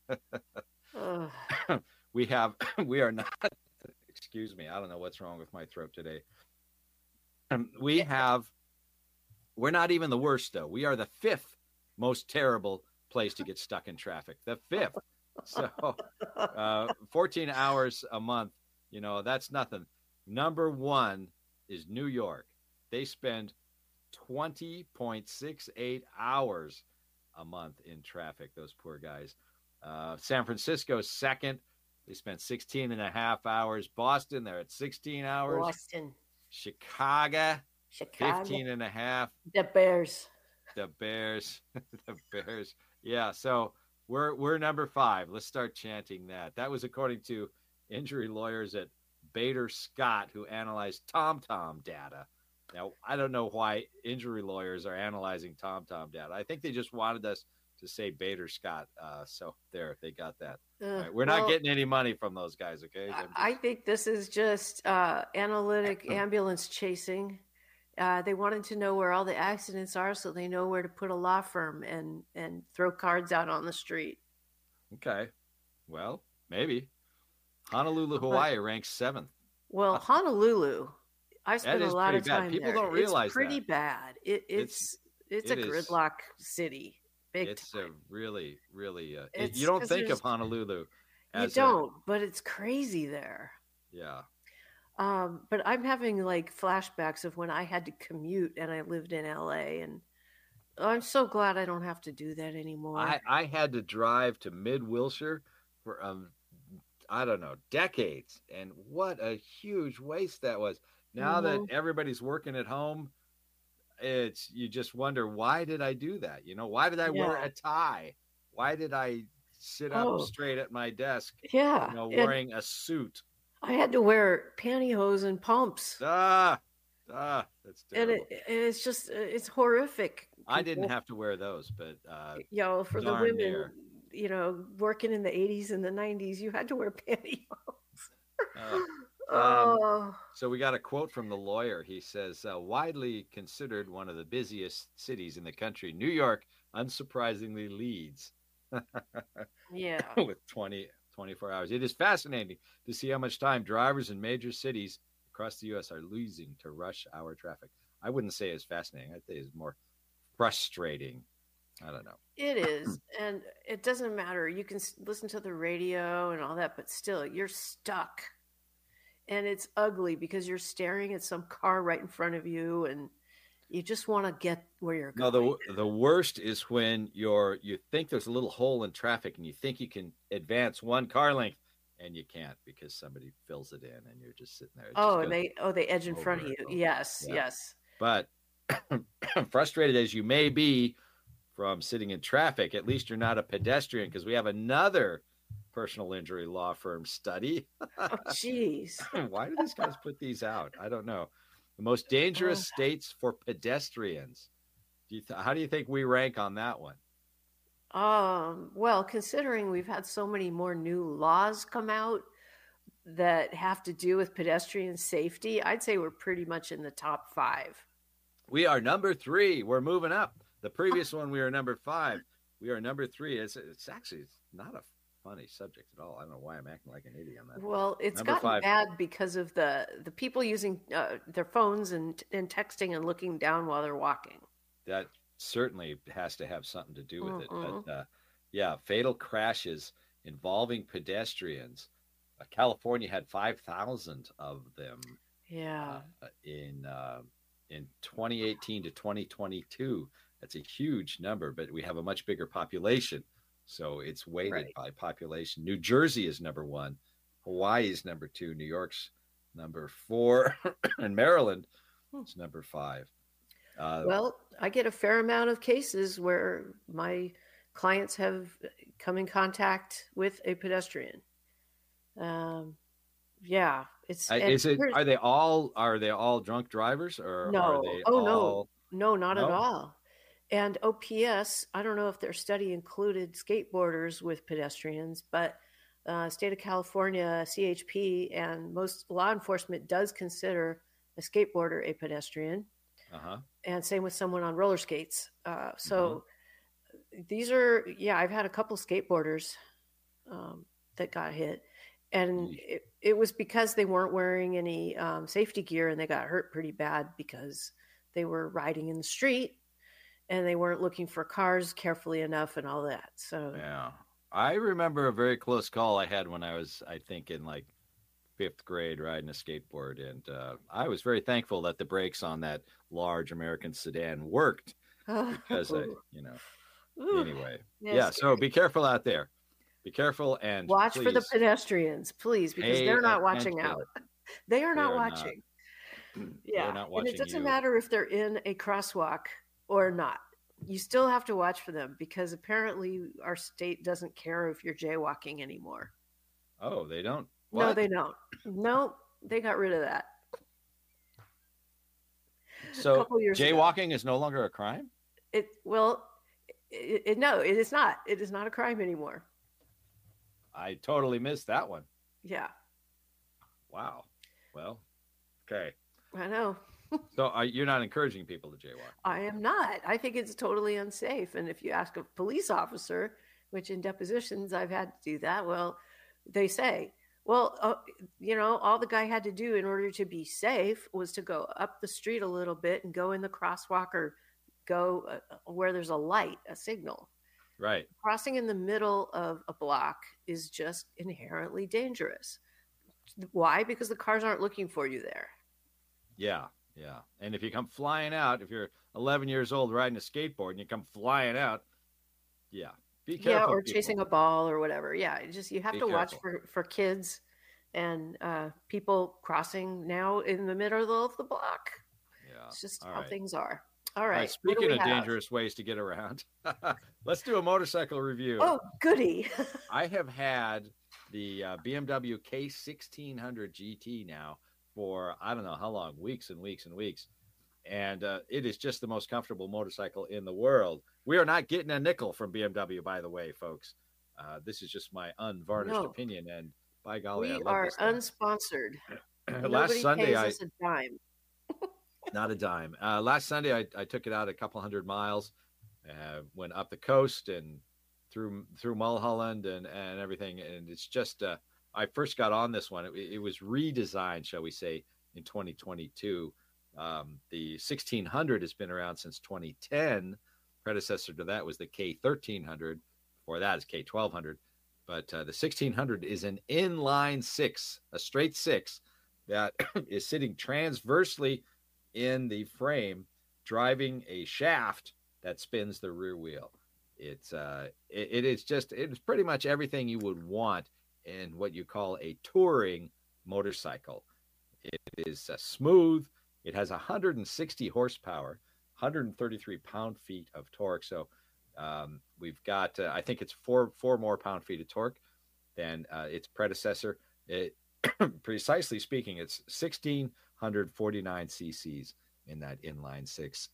Speaker 3: Ugh.
Speaker 2: we have we are not excuse me, I don't know what's wrong with my throat today. Um, we have we're not even the worst though. We are the fifth most terrible place to get stuck in traffic. The fifth. So uh, fourteen hours a month, you know, that's nothing. Number one is New York. they spend twenty point six eight hours a month in traffic, those poor guys. Uh, San Francisco, second. They spent sixteen and a half hours. Boston, they're at sixteen hours.
Speaker 3: Boston.
Speaker 2: Chicago,
Speaker 3: Chicago.
Speaker 2: fifteen and a half.
Speaker 3: The Bears.
Speaker 2: The Bears. The Bears. Yeah, so we're we're number five. Let's start chanting that. That was according to injury lawyers at Bader Scott, who analyzed TomTom data. Now, I don't know why injury lawyers are analyzing TomTom data. I think they just wanted us to say Bader Scott. Uh, so there, they got that.
Speaker 3: Uh,
Speaker 2: All right, we're
Speaker 3: well,
Speaker 2: not getting any money from those guys, okay?
Speaker 3: I,
Speaker 2: Just...
Speaker 3: I think this is just uh, analytic ambulance chasing. Uh, they wanted to know where all the accidents are so they know where to put a law firm and, and throw cards out on the street.
Speaker 2: Okay. Well, maybe. Honolulu, Hawaii ranks seventh.
Speaker 3: Well, Honolulu, I spent a lot of
Speaker 2: bad.
Speaker 3: time
Speaker 2: People
Speaker 3: there.
Speaker 2: don't realize
Speaker 3: it's pretty
Speaker 2: that.
Speaker 3: bad. It, it's it's,
Speaker 2: it's
Speaker 3: a
Speaker 2: it is,
Speaker 3: gridlock city. Big
Speaker 2: it's
Speaker 3: time.
Speaker 2: a really, really. Uh,
Speaker 3: It's
Speaker 2: you don't
Speaker 3: 'cause
Speaker 2: think
Speaker 3: there's-
Speaker 2: of Honolulu.
Speaker 3: You
Speaker 2: As
Speaker 3: don't, but it's crazy there.
Speaker 2: A, yeah.
Speaker 3: Um, but I'm having like flashbacks of when I had to commute and I lived in L A, and I'm so glad I don't have to do that anymore.
Speaker 2: I, I had to drive to Mid Wilshire for um, I don't know, decades, and what a huge waste that was. Now
Speaker 3: Mhm.
Speaker 2: that everybody's working at home, it's you just wonder, why did I do that? You know, why did I wear
Speaker 3: Yeah.
Speaker 2: a tie? Why did I sit up
Speaker 3: Oh.
Speaker 2: straight at my desk,
Speaker 3: yeah,
Speaker 2: you know,
Speaker 3: and
Speaker 2: wearing a suit?
Speaker 3: I had to wear pantyhose and pumps,
Speaker 2: Ah, ah, that's
Speaker 3: and
Speaker 2: terrible.
Speaker 3: it, it's just it's horrific.
Speaker 2: I didn't
Speaker 3: People,
Speaker 2: have to wear those, but uh,
Speaker 3: you know, for the
Speaker 2: darn
Speaker 3: women,
Speaker 2: near.
Speaker 3: you know, working in the eighties and the nineties, you had to wear pantyhose.
Speaker 2: uh,
Speaker 3: oh,
Speaker 2: So we got a quote from the lawyer. He says, uh, widely considered one of the busiest cities in the country, New York unsurprisingly leads
Speaker 3: yeah.
Speaker 2: with twenty, twenty-four hours. It is fascinating to see how much time drivers in major cities across the U S are losing to rush hour traffic. I wouldn't say it's fascinating. I'd say it's more frustrating. I don't know.
Speaker 3: It is, and it doesn't matter. You can s- listen to the radio and all that, but still, you're stuck. And it's ugly because you're staring at some car right in front of you, and you just want to get where you're
Speaker 2: No,
Speaker 3: going.
Speaker 2: the the worst is when you're you think there's a little hole in traffic and you think you can advance one car length and you can't because somebody fills it in and you're just sitting there. It just
Speaker 3: Oh,
Speaker 2: goes-
Speaker 3: and they oh they edge in front of
Speaker 2: over
Speaker 3: you.
Speaker 2: and over.
Speaker 3: Yes,
Speaker 2: Yeah.
Speaker 3: yes.
Speaker 2: But frustrated as you may be from sitting in traffic, at least you're not a pedestrian, because we have another personal injury law firm study.
Speaker 3: Oh, jeez.
Speaker 2: Why do these guys put these out? I don't know. The most dangerous
Speaker 3: Oh.
Speaker 2: states for pedestrians. Do you th- how do you think we rank on that one?
Speaker 3: Um, well, considering we've had so many more new laws come out that have to do with pedestrian safety, I'd say we're pretty much in the top five.
Speaker 2: We are number three. We're moving up. The previous one, we were number five. We are number three. It's, it's actually it's not a funny subject at all. I don't know why I'm acting like an idiot on that.
Speaker 3: Well, it's
Speaker 2: Number
Speaker 3: gotten
Speaker 2: five.
Speaker 3: bad because of the the people using uh, their phones and and texting and looking down while they're walking.
Speaker 2: That certainly has to have something to do with it.
Speaker 3: Mhm.
Speaker 2: But uh, yeah, fatal crashes involving pedestrians. Uh, California had five thousand of them
Speaker 3: Yeah.
Speaker 2: uh, in uh, in twenty eighteen to twenty twenty-two. That's a huge number, but we have a much bigger population. So it's weighted
Speaker 3: Right.
Speaker 2: by population. New Jersey is number one. Hawaii is number two. New York's number four. And Maryland is number five. Uh,
Speaker 3: Well, I get a fair amount of cases where my clients have come in contact with a pedestrian. Um, yeah, it's
Speaker 2: I-
Speaker 3: and
Speaker 2: is it?
Speaker 3: here's-
Speaker 2: Are they all? Are they all drunk drivers, or
Speaker 3: No.
Speaker 2: are they
Speaker 3: Oh, no.
Speaker 2: all?
Speaker 3: no, not at
Speaker 2: No?
Speaker 3: all. And O P S, I don't know if their study included skateboarders with pedestrians, but uh, state of California, C H P, and most law enforcement does consider a skateboarder a pedestrian.
Speaker 2: Uh huh.
Speaker 3: And same with someone on roller skates. Uh, so
Speaker 2: Mm-hmm.
Speaker 3: these are, yeah, I've had a couple skateboarders um, that got hit, and
Speaker 2: Yeesh.
Speaker 3: it, it was because they weren't wearing any um, safety gear, and they got hurt pretty bad because they were riding in the street and they weren't looking for cars carefully enough and all that. So
Speaker 2: Yeah, I remember a very close call I had when I was, I think, in like fifth grade riding a skateboard. And uh, I was very thankful that the brakes on that large American sedan worked because, I, you know,
Speaker 3: Ooh,
Speaker 2: anyway.
Speaker 3: yeah,
Speaker 2: Yeah,
Speaker 3: scary.
Speaker 2: so be careful out there. Be careful and
Speaker 3: watch
Speaker 2: please
Speaker 3: for the pedestrians, please, because
Speaker 2: pay
Speaker 3: they're not watching
Speaker 2: attention.
Speaker 3: out. They are
Speaker 2: They
Speaker 3: not
Speaker 2: are
Speaker 3: watching.
Speaker 2: not.
Speaker 3: Yeah,
Speaker 2: They're not
Speaker 3: and
Speaker 2: watching
Speaker 3: it doesn't
Speaker 2: you.
Speaker 3: matter if they're in a crosswalk or not. You still have to watch for them because apparently our state doesn't care if you're jaywalking anymore.
Speaker 2: Oh, they don't?
Speaker 3: No,
Speaker 2: What?
Speaker 3: they don't. No, they got rid of that.
Speaker 2: So
Speaker 3: couple years ago.
Speaker 2: jaywalking is no longer a crime?
Speaker 3: It well, it, it, no, it is not. It is not a crime anymore.
Speaker 2: I totally missed that one.
Speaker 3: Yeah,
Speaker 2: Wow. Well, okay.
Speaker 3: I know.
Speaker 2: So are, you're not encouraging people to jaywalk?
Speaker 3: I am not. I think it's totally unsafe. And if you ask a police officer, which in depositions I've had to do that, well, they say, well, uh, you know, all the guy had to do in order to be safe was to go up the street a little bit and go in the crosswalk or go uh, where there's a light, a signal.
Speaker 2: Right.
Speaker 3: Crossing in the middle of a block is just inherently dangerous. Why? Because the cars aren't looking for you there.
Speaker 2: Yeah. Yeah. And if you come flying out, if you're eleven years old riding a skateboard and you come flying out, yeah, be careful.
Speaker 3: Yeah, or
Speaker 2: people.
Speaker 3: chasing a ball or whatever. Yeah, it just you have
Speaker 2: Be
Speaker 3: to watch
Speaker 2: careful.
Speaker 3: for, for kids and uh, people crossing now in the middle of the block.
Speaker 2: Yeah.
Speaker 3: It's just
Speaker 2: All
Speaker 3: how
Speaker 2: right.
Speaker 3: things are. All
Speaker 2: All
Speaker 3: right.
Speaker 2: right.
Speaker 3: what do
Speaker 2: Speaking
Speaker 3: we
Speaker 2: of
Speaker 3: have?
Speaker 2: dangerous ways to get around, let's do a motorcycle review.
Speaker 3: Oh, goody.
Speaker 2: I have had the uh, B M W K sixteen hundred G T now for I don't know how long, weeks and weeks and weeks. And uh, it is just the most comfortable motorcycle in the world. We are not getting a nickel from B M W, by the way, folks. Uh, this is just my unvarnished
Speaker 3: No.
Speaker 2: opinion. And by golly, I
Speaker 3: we
Speaker 2: love
Speaker 3: are
Speaker 2: this thing.
Speaker 3: unsponsored.
Speaker 2: Last
Speaker 3: Nobody
Speaker 2: Sunday,
Speaker 3: pays
Speaker 2: I
Speaker 3: us a dime.
Speaker 2: not a dime. Uh, last Sunday, I, I took it out a couple hundred miles, uh, went up the coast and through through Mulholland and, and everything. And it's just, uh, I first got on this one. It, it was redesigned, shall we say, in twenty twenty-two. Um, the sixteen hundred has been around since twenty ten. Predecessor to that was the K thirteen hundred. Before that is K twelve hundred. But uh, the sixteen hundred is an inline six, a straight six that is sitting transversely in the frame, driving a shaft that spins the rear wheel. It's uh, it, it is just it is pretty much everything you would want in what you call a touring motorcycle. It is uh, smooth. It has one hundred sixty horsepower, one hundred thirty-three pound-feet of torque. So um, we've got, uh, I think it's four four more pound-feet of torque than uh, its predecessor. It, precisely speaking, it's one thousand six hundred forty-nine cc's in that inline six.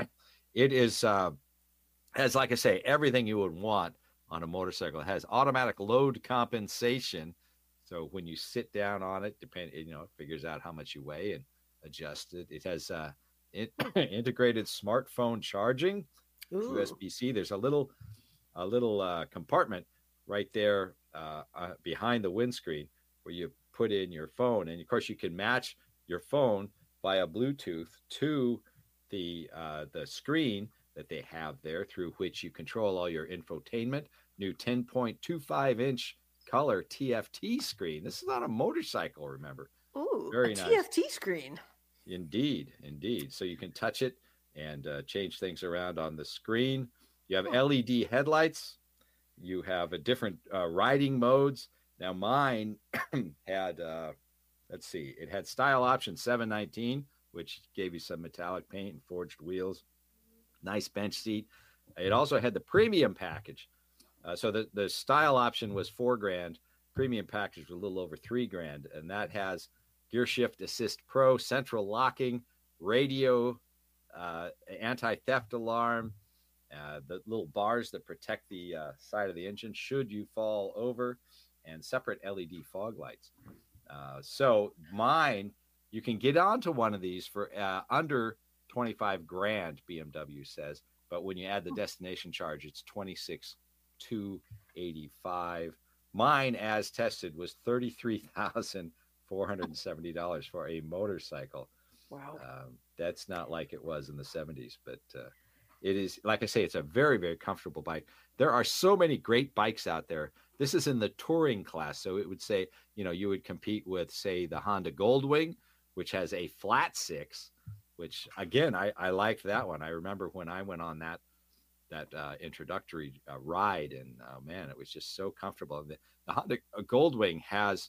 Speaker 2: It is, uh, has, like I say, everything you would want on a motorcycle. It has automatic load compensation. So when you sit down on it, depend, you know, it figures out how much you weigh and adjust it. It has uh, in, integrated smartphone charging,
Speaker 3: Ooh.
Speaker 2: U S B C. There's a little, a little uh, compartment right there uh, uh, behind the windscreen where you put in your phone, and of course you can match your phone via Bluetooth to the uh, the screen that they have there, through which you control all your infotainment. New ten point two five inch color T F T screen. This is not a motorcycle, remember.
Speaker 3: Ooh,
Speaker 2: Very
Speaker 3: a
Speaker 2: nice.
Speaker 3: T F T screen.
Speaker 2: Indeed, indeed. So you can touch it and uh, change things around on the screen. You have L E D headlights. You have a different uh, riding modes. Now mine had, uh, let's see, it had style option seven nineteen, which gave you some metallic paint and forged wheels. Nice bench seat. It also had the premium package. Uh, so the, the style option was four grand. Premium package was a little over three grand. And that has Gear Shift Assist Pro, central locking, radio, uh, anti-theft alarm, uh, the little bars that protect the uh, side of the engine should you fall over, and separate L E D fog lights. Uh, so mine, you can get onto one of these for uh, under twenty-five grand, B M W says, but when you add the destination charge, it's twenty-six two eighty-five. Mine, as tested, was thirty-three thousand four hundred seventy dollars for a motorcycle.
Speaker 3: Wow.
Speaker 2: Um, that's not like it was in the seventies, but uh, it is, like I say, it's a very, very comfortable bike. There are so many great bikes out there this is in the touring class. So it would say, you know, you would compete with, say, the Honda Goldwing, which has a flat six, which again, I, I liked that one. I remember when I went on that, that uh, introductory uh, ride, and oh man, it was just so comfortable. The, the Honda Goldwing has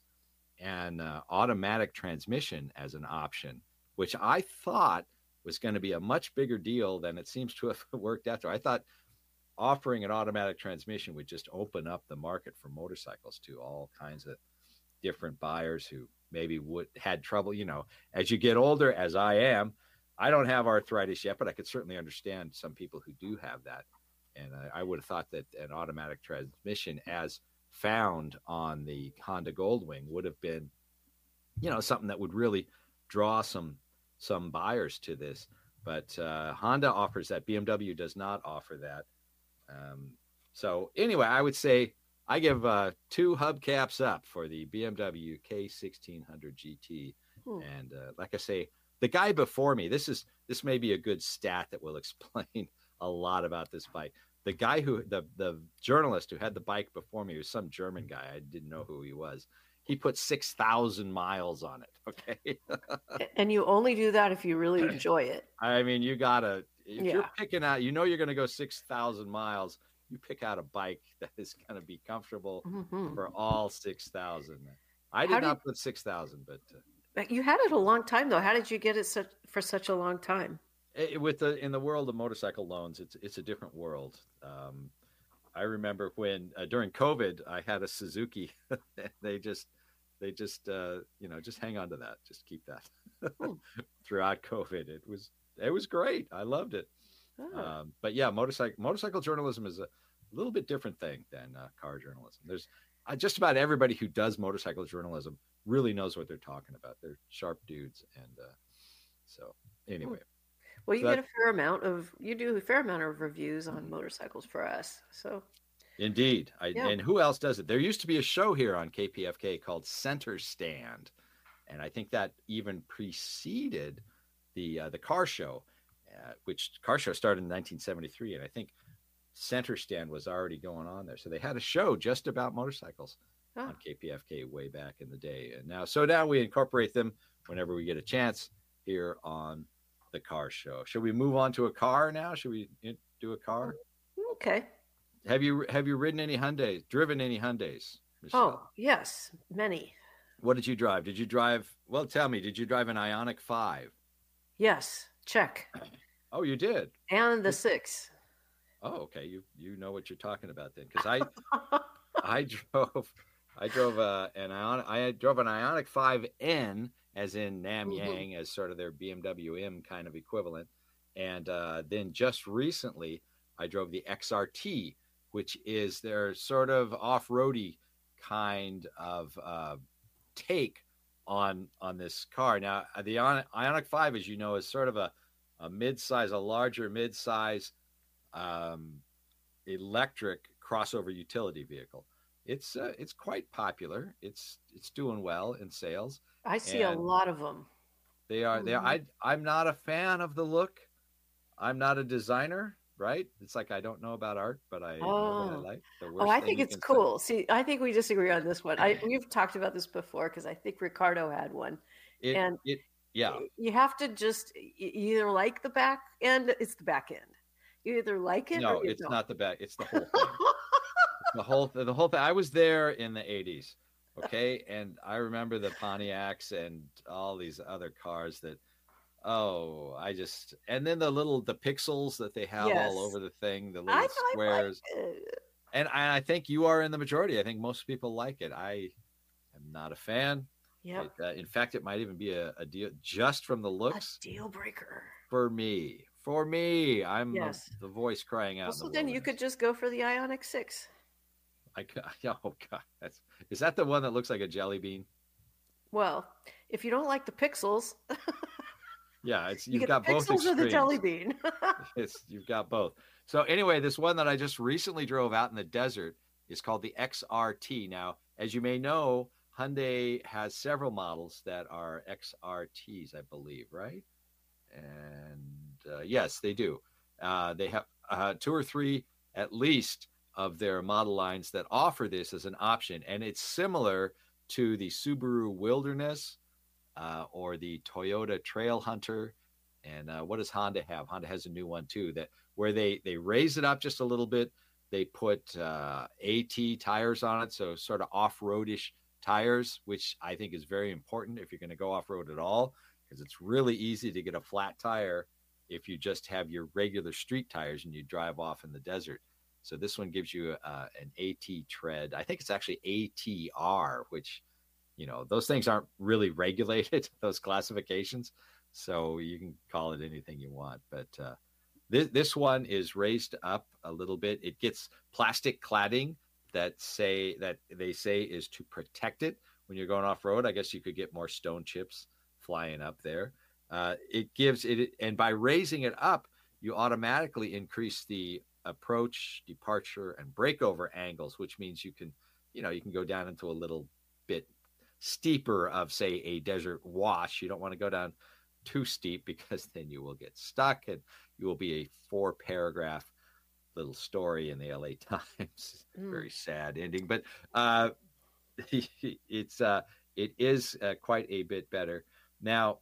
Speaker 2: an uh, automatic transmission as an option, which I thought was going to be a much bigger deal than it seems to have worked out. I thought offering an automatic transmission would just open up the market for motorcycles to all kinds of different buyers who maybe would had trouble. You know, as you get older, as I am, I don't have arthritis yet, but I could certainly understand some people who do have that. And I, I would have thought that an automatic transmission, as found on the Honda Goldwing, would have been, you know, something that would really draw some some buyers to this. But uh, Honda offers that. B M W does not offer that. Um, so anyway, I would say I give uh, two hubcaps up for the B M W K sixteen hundred G T. Hmm. And uh, like I say, the guy before me, this is this may be a good stat that will explain a lot about this bike. The guy who, the, the journalist who had the bike before me was some German guy. I didn't know who he was. He put six thousand miles on it. Okay.
Speaker 3: And you only do that if you really enjoy it.
Speaker 2: I mean, you gotta, if
Speaker 3: yeah.
Speaker 2: you're picking out, you know, you're going to go six thousand miles, you pick out a bike that is going to be comfortable mm-hmm. for all six thousand. I did How not did, put six thousand, but. Uh,
Speaker 3: but you had it a long time though. How did you get it such, for such a long time?
Speaker 2: It, with the, in the world of motorcycle loans, it's, it's a different world. Um, I remember when uh, during COVID, I had a Suzuki. they just, they just, uh, you know, just hang on to that. Just keep that throughout COVID. It was, it was great. I loved it. Oh. Um, but yeah, motorcycle, motorcycle journalism is a little bit different thing than uh, car journalism. There's uh, just about everybody who does motorcycle journalism really knows what they're talking about. They're sharp dudes. And uh, so anyway.
Speaker 3: Well, you
Speaker 2: so
Speaker 3: get a fair amount of, you do a fair amount of reviews on motorcycles for us. So.
Speaker 2: Indeed. I, yeah. And who else does it? There used to be a show here on K P F K called Center Stand. And I think that even preceded the uh, the car show, uh, which car show started in nineteen seventy-three. And I think Center Stand was already going on there. So they had a show just about motorcycles oh. on K P F K way back in the day. And now, so now we incorporate them whenever we get a chance here on the car show. Should we move on to a car now? Should we do a car?
Speaker 3: Okay.
Speaker 2: Have you have you ridden any Hyundais, driven any Hyundais, Michelle?
Speaker 3: Oh, yes, many.
Speaker 2: What did you drive? Did you drive, well, tell me, did you drive an Ioniq five?
Speaker 3: Yes, check.
Speaker 2: Oh, you did?
Speaker 3: And the six.
Speaker 2: Oh, okay. You you know what you're talking about then, because I I drove I drove a, an Ioniq I drove an Ioniq five N, as in Nam Yang, mm-hmm. as sort of their B M W M kind of equivalent. And uh, then just recently, I drove the X R T, which is their sort of off-roady kind of uh, take on on this car. Now, the Ioniq five, as you know, is sort of a, a mid-size, a larger mid-size um, electric crossover utility vehicle. It's uh, it's quite popular. It's it's doing well in sales.
Speaker 3: I see and a lot of them.
Speaker 2: They are. Mm-hmm. They are. I I'm not a fan of the look. I'm not a designer, right? It's like I don't know about art, but I
Speaker 3: oh.
Speaker 2: know what I like. The worst
Speaker 3: oh, I think
Speaker 2: thing
Speaker 3: it's cool. Say. See, I think we disagree on this one. I we've talked about this before because I think Ricardo had one,
Speaker 2: it,
Speaker 3: and
Speaker 2: it yeah.
Speaker 3: You have to just you either like the back end. It's the back end. You either like it.
Speaker 2: No,
Speaker 3: or you
Speaker 2: it's
Speaker 3: don't.
Speaker 2: not the back. It's the whole thing. The whole the whole thing. I was there in the eighties, okay, and I remember the Pontiacs and all these other cars that, oh, I just and then the little the pixels that they have yes. all over the thing, the little
Speaker 3: I,
Speaker 2: squares,
Speaker 3: I like it.
Speaker 2: and I, I think you are in the majority. I think most people like it. I am not a fan.
Speaker 3: Yeah.
Speaker 2: Uh, in fact, it might even be a, a deal just from the looks.
Speaker 3: A deal breaker
Speaker 2: for me. For me, I'm
Speaker 3: yes.
Speaker 2: the, the voice crying out.
Speaker 3: Well, so
Speaker 2: the
Speaker 3: then you could just go for the Ioniq six.
Speaker 2: I oh god, that's, is that the one that looks like a jelly bean?
Speaker 3: Well, if you don't like the pixels,
Speaker 2: yeah, it's you've
Speaker 3: you get
Speaker 2: got
Speaker 3: the
Speaker 2: both
Speaker 3: pixels
Speaker 2: extremes.
Speaker 3: or the jelly bean.
Speaker 2: It's you've got both. So anyway, this one that I just recently drove out in the desert is called the X R T. Now, as you may know, Hyundai has several models that are X R Ts, I believe, right? And uh, yes, they do. Uh, they have uh, two or three at least of their model lines that offer this as an option. And it's similar to the Subaru Wilderness uh, or the Toyota Trail Hunter. And uh, what does Honda have? Honda has a new one too, that where they, they raise it up just a little bit. They put uh, AT tires on it, so sort of off-roadish tires, which I think is very important if you're going to go off-road at all, because it's really easy to get a flat tire if you just have your regular street tires and you drive off in the desert. So this one gives you uh, an AT tread. I think it's actually A T R, which, you know, those things aren't really regulated, those classifications. So you can call it anything you want. But uh, this, this one is raised up a little bit. It gets plastic cladding that say that they say is to protect it when you're going off road. I guess you could get more stone chips flying up there. Uh, it gives it, and by raising it up, you automatically increase the approach, departure, and breakover angles, which means you can, you know, you can go down into a little bit steeper of, say, a desert wash. You don't want to go down too steep because then you will get stuck and you will be a four paragraph little story in the L A Times. Mm. Very sad ending, but uh, it's uh, it is uh, quite a bit better. Now,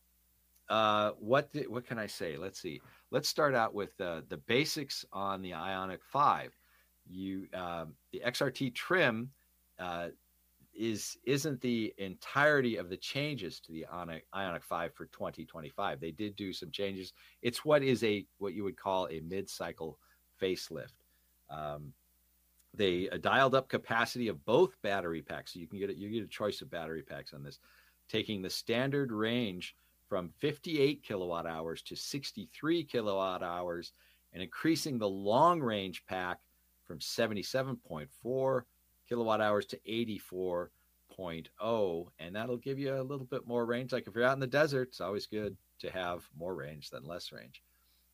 Speaker 2: uh, what did, what can I say? Let's see. Let's start out with uh, the basics on the Ioniq five. You um, the X R T trim uh, is isn't the entirety of the changes to the Ioniq, Ioniq five for twenty twenty-five. They did do some changes. It's what is a what you would call a mid-cycle facelift. Um, they uh, dialed up capacity of both battery packs, so you can get it. You get a choice of battery packs on this, taking the standard range from fifty-eight kilowatt hours to sixty-three kilowatt hours, and increasing the long range pack from seventy-seven point four kilowatt hours to eighty-four point oh, and that'll give you a little bit more range. Like if you're out in the desert, it's always good to have more range than less range.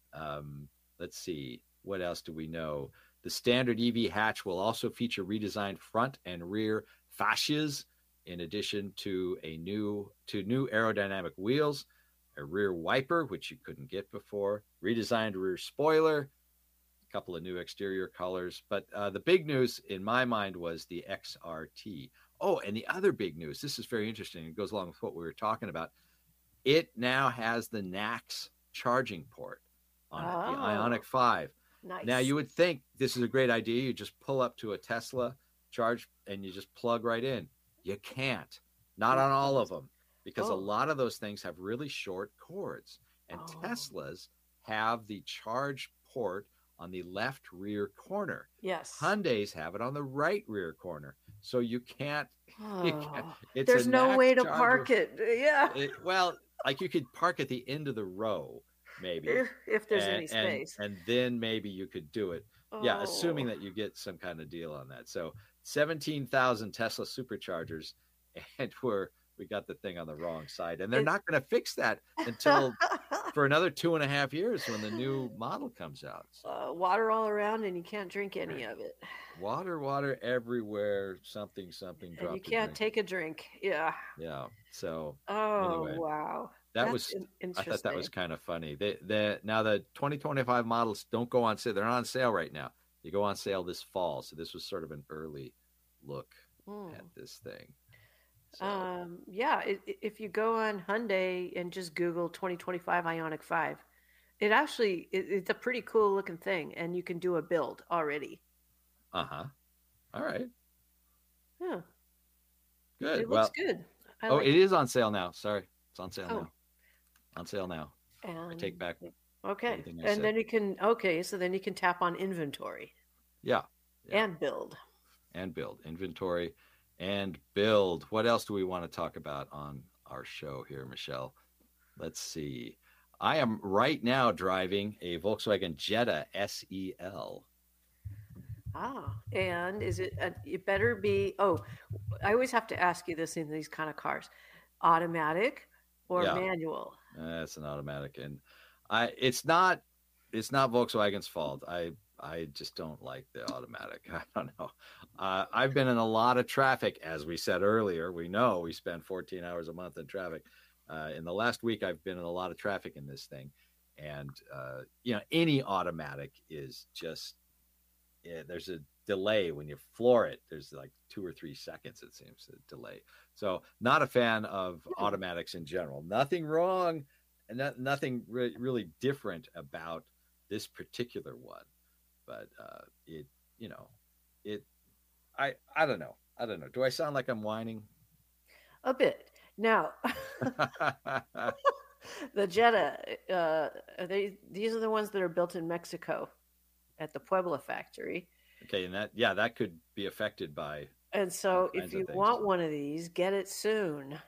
Speaker 2: Um, let's see, what else do we know? The standard E V hatch will also feature redesigned front and rear fascias, in addition to a new to new aerodynamic wheels, a rear wiper, which you couldn't get before, redesigned rear spoiler, a couple of new exterior colors. But uh, the big news in my mind was the X R T. Oh, and the other big news, this is very interesting. It goes along with what we were talking about. It now has the N A C S charging port on oh, it, the Ioniq five.
Speaker 3: Nice.
Speaker 2: Now, you would think this is a great idea. You just pull up to a Tesla, charge, and you just plug right in. You can't. Not on all of them, because oh. a lot of those things have really short cords. And oh. Teslas have the charge port on the left rear corner.
Speaker 3: Yes.
Speaker 2: Hyundais have it on the right rear corner. So you can't.
Speaker 3: Oh.
Speaker 2: You can't it's
Speaker 3: There's no
Speaker 2: N A C S
Speaker 3: way to
Speaker 2: charger.
Speaker 3: park it. Yeah.
Speaker 2: It, well, like you could park at the end of the row, maybe.
Speaker 3: If, if there's
Speaker 2: and,
Speaker 3: any space.
Speaker 2: And, and then maybe you could do it.
Speaker 3: Oh.
Speaker 2: Yeah, assuming that you get some kind of deal on that. So seventeen thousand Tesla superchargers, and we're we got the thing on the wrong side, and they're it's... not going to fix that until for another two and a half years when the new model comes out. So,
Speaker 3: uh, water all around, and you can't drink any of it.
Speaker 2: Water, water everywhere. Something, something.
Speaker 3: And you can't
Speaker 2: drink.
Speaker 3: take a drink. Yeah.
Speaker 2: Yeah. So.
Speaker 3: Oh
Speaker 2: anyway,
Speaker 3: wow.
Speaker 2: That
Speaker 3: That's
Speaker 2: was.
Speaker 3: Interesting.
Speaker 2: I thought that was kind of funny. They, they now the twenty twenty-five models don't go on sale. They're not on sale right now. They go on sale this fall. So this was sort of an early look mm. at this thing. So.
Speaker 3: Um, yeah, it, if you go on Hyundai and just Google twenty twenty-five Ioniq five, it actually it, it's a pretty cool looking thing, and you can do a build already.
Speaker 2: Uh huh. All right.
Speaker 3: Yeah.
Speaker 2: Good.
Speaker 3: It
Speaker 2: well,
Speaker 3: looks good. I
Speaker 2: oh,
Speaker 3: like
Speaker 2: it is on sale now. Sorry, it's on sale
Speaker 3: oh.
Speaker 2: now. On sale now.
Speaker 3: And,
Speaker 2: I take back.
Speaker 3: Okay, and said. Then you can okay, so then you can tap on inventory.
Speaker 2: Yeah. yeah.
Speaker 3: And build.
Speaker 2: And build inventory. And build. What else do we want to talk about on our show here, Michelle? Let's see. I am right now driving a Volkswagen Jetta S E L.
Speaker 3: Ah, and is it? A, it better be. Oh, I always have to ask you this in these kind of cars: automatic or
Speaker 2: yeah.
Speaker 3: manual?
Speaker 2: Uh, it's an automatic, and I. It's not. It's not Volkswagen's fault. I. I just don't like the automatic. I don't know. Uh, I've been in a lot of traffic, as we said earlier. We know we spend fourteen hours a month in traffic. Uh, in the last week, I've been in a lot of traffic in this thing. And, uh, you know, any automatic is just, yeah, there's a delay when you floor it. There's like two or three seconds, it seems, to delay. So not a fan of automatics in general. Nothing wrong and not, nothing re- really different about this particular one. But uh, it, you know, it, I, I don't know. I don't know. Do I sound like I'm whining?
Speaker 3: A bit. Now, the Jetta, uh, they, these are the ones that are built in Mexico at the Puebla factory.
Speaker 2: Okay, and that, yeah, that could be affected by.
Speaker 3: And so if you want one of these, get it soon.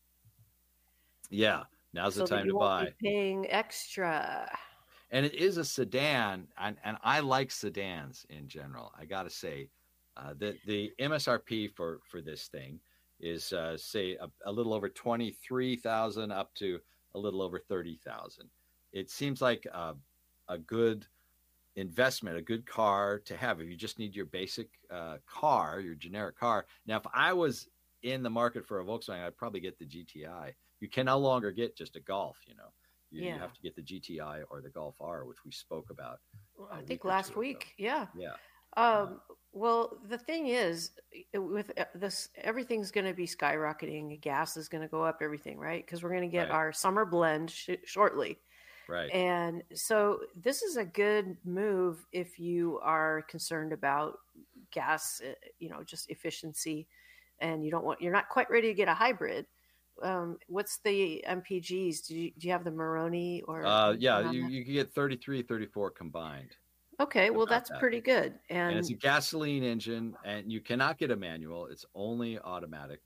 Speaker 2: Yeah, now's the
Speaker 3: so
Speaker 2: time
Speaker 3: that you
Speaker 2: to
Speaker 3: won't
Speaker 2: buy.
Speaker 3: Be paying extra.
Speaker 2: And it is a sedan, and, and I like sedans in general. I got to say, uh, the the M S R P for, for this thing is uh, say a, a little over twenty-three thousand up to a little over thirty thousand. It seems like a, a good investment, a good car to have if you just need your basic uh, car, your generic car. Now, if I was in the market for a Volkswagen, I'd probably get the G T I. You can no longer get just a Golf, you know. You,
Speaker 3: yeah.
Speaker 2: you have to get the G T I or the Golf R, which we spoke about.
Speaker 3: I think last week. Yeah.
Speaker 2: Yeah.
Speaker 3: Um, well, the thing is, with this, everything's going to be skyrocketing. Gas is going to go up, everything, right? Because we're going to get
Speaker 2: right.
Speaker 3: our summer blend sh- shortly.
Speaker 2: Right.
Speaker 3: And so this is a good move if you are concerned about gas, you know, just efficiency, and you don't want, you're not quite ready to get a hybrid. Um, what's the M P Gs? Do you, do you have the Maroni or?
Speaker 2: Uh, yeah, you, you can get thirty-three, thirty-four combined.
Speaker 3: Okay, well, that's
Speaker 2: that.
Speaker 3: pretty good. And,
Speaker 2: and it's a gasoline engine, and you cannot get a manual. It's only automatic.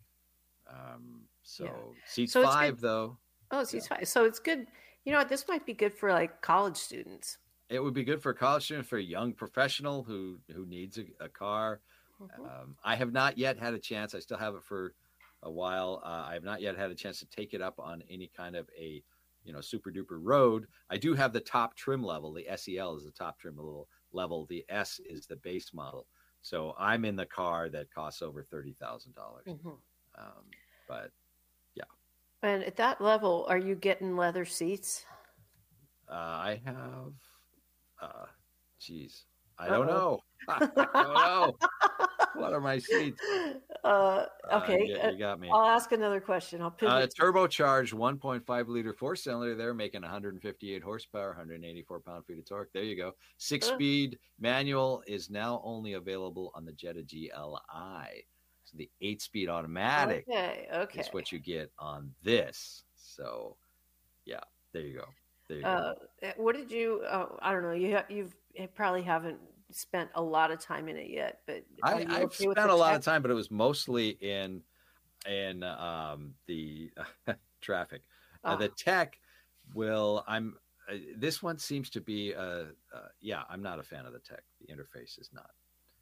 Speaker 2: Um, so yeah. seats
Speaker 3: so
Speaker 2: five, though.
Speaker 3: Oh, seats yeah. five. So it's good. You know what? This might be good for like college students.
Speaker 2: It would be good for a college student, for a young professional who, who needs a, a car. Mm-hmm. Um, I have not yet had a chance. I still have it for a while. Uh, I have not yet had a chance to take it up on any kind of a, you know, super duper road. I do have the top trim level. The S E L is the top trim level. level. The S is the base model. So I'm in the car that costs over thirty thousand dollars. Mm-hmm. Um, but yeah.
Speaker 3: And at that level, are you getting leather seats?
Speaker 2: Uh, I have, uh, geez, I don't Uh-oh. know. I don't know. What are my seats?
Speaker 3: Uh, okay.
Speaker 2: Uh, you, you got me.
Speaker 3: I'll ask another question. I'll pivot.
Speaker 2: Uh, turbocharged one point five liter four cylinder there, making one hundred fifty-eight horsepower, one hundred eighty-four pound feet of torque. There you go. Six uh. speed manual is now only available on the Jetta G L I. So the eight speed automatic
Speaker 3: okay, okay.
Speaker 2: is what you get on this. So yeah, there you go. There you
Speaker 3: uh,
Speaker 2: go.
Speaker 3: What did you, uh, I don't know, you have, you've you probably haven't spent a lot of time in it yet, but
Speaker 2: I, I've okay spent a lot of time, but it was mostly in in um, the uh, traffic. Uh, the tech will. I'm. Uh, this one seems to be. Uh, uh, yeah, I'm not a fan of the tech. The interface is not.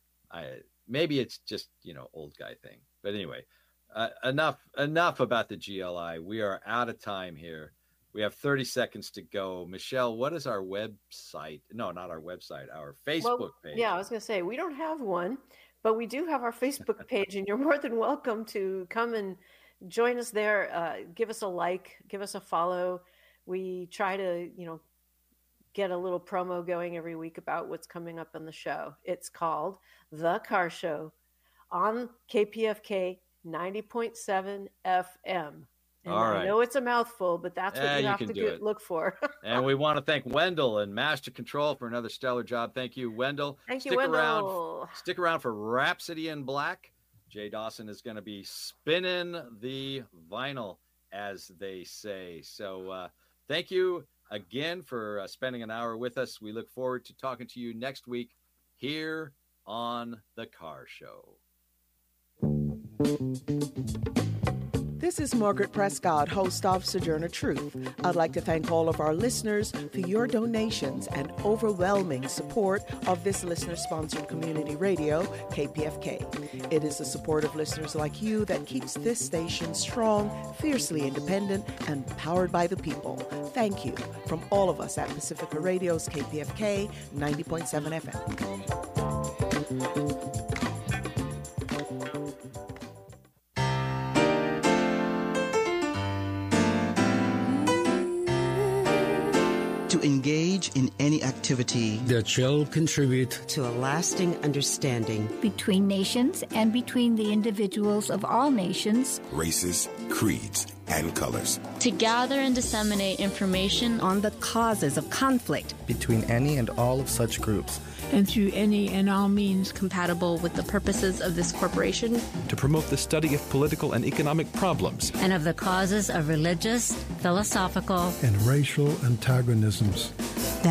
Speaker 2: I maybe it's just you know old guy thing, but anyway, uh, enough enough about the G L I. We are out of time here. We have thirty seconds to go. Michelle, what is our website? No, not our website, our Facebook
Speaker 3: well,
Speaker 2: page.
Speaker 3: Yeah, I was going to say, we don't have one, but we do have our Facebook page, and you're more than welcome to come and join us there. Uh, give us a like, give us a follow. We try to, you know, get a little promo going every week about what's coming up on the show. It's called The Car Show on K P F K ninety point seven F M. And
Speaker 2: All right.
Speaker 3: I know it's a mouthful, but that's what
Speaker 2: yeah,
Speaker 3: you
Speaker 2: you
Speaker 3: have to get, look for.
Speaker 2: And we want to thank Wendell and Master Control for another stellar job. Thank you, Wendell.
Speaker 3: Thank
Speaker 2: stick
Speaker 3: you, Wendell.
Speaker 2: Around, stick around for Rhapsody in Black. Jay Dawson is going to be spinning the vinyl, as they say. So uh, thank you again for uh, spending an hour with us. We look forward to talking to you next week here on The Car Show.
Speaker 4: This is Margaret Prescott, host of Sojourner Truth. I'd like to thank all of our listeners for your donations and overwhelming support of this listener-sponsored community radio, K P F K. It is the support of listeners like you that keeps this station strong, fiercely independent, and powered by the people. Thank you from all of us at Pacifica Radio's K P F K ninety point seven F M.
Speaker 5: to engage in any activity
Speaker 6: that shall contribute
Speaker 7: to a lasting understanding
Speaker 8: between nations and between the individuals of all nations,
Speaker 9: races, creeds, and colors.
Speaker 10: To gather and disseminate information
Speaker 7: on the causes of conflict
Speaker 11: between any and all of such groups,
Speaker 12: and through any and all means
Speaker 10: compatible with the purposes of this corporation.
Speaker 13: To promote the study of political and economic problems.
Speaker 8: And of the causes of religious, philosophical,
Speaker 14: and racial antagonisms.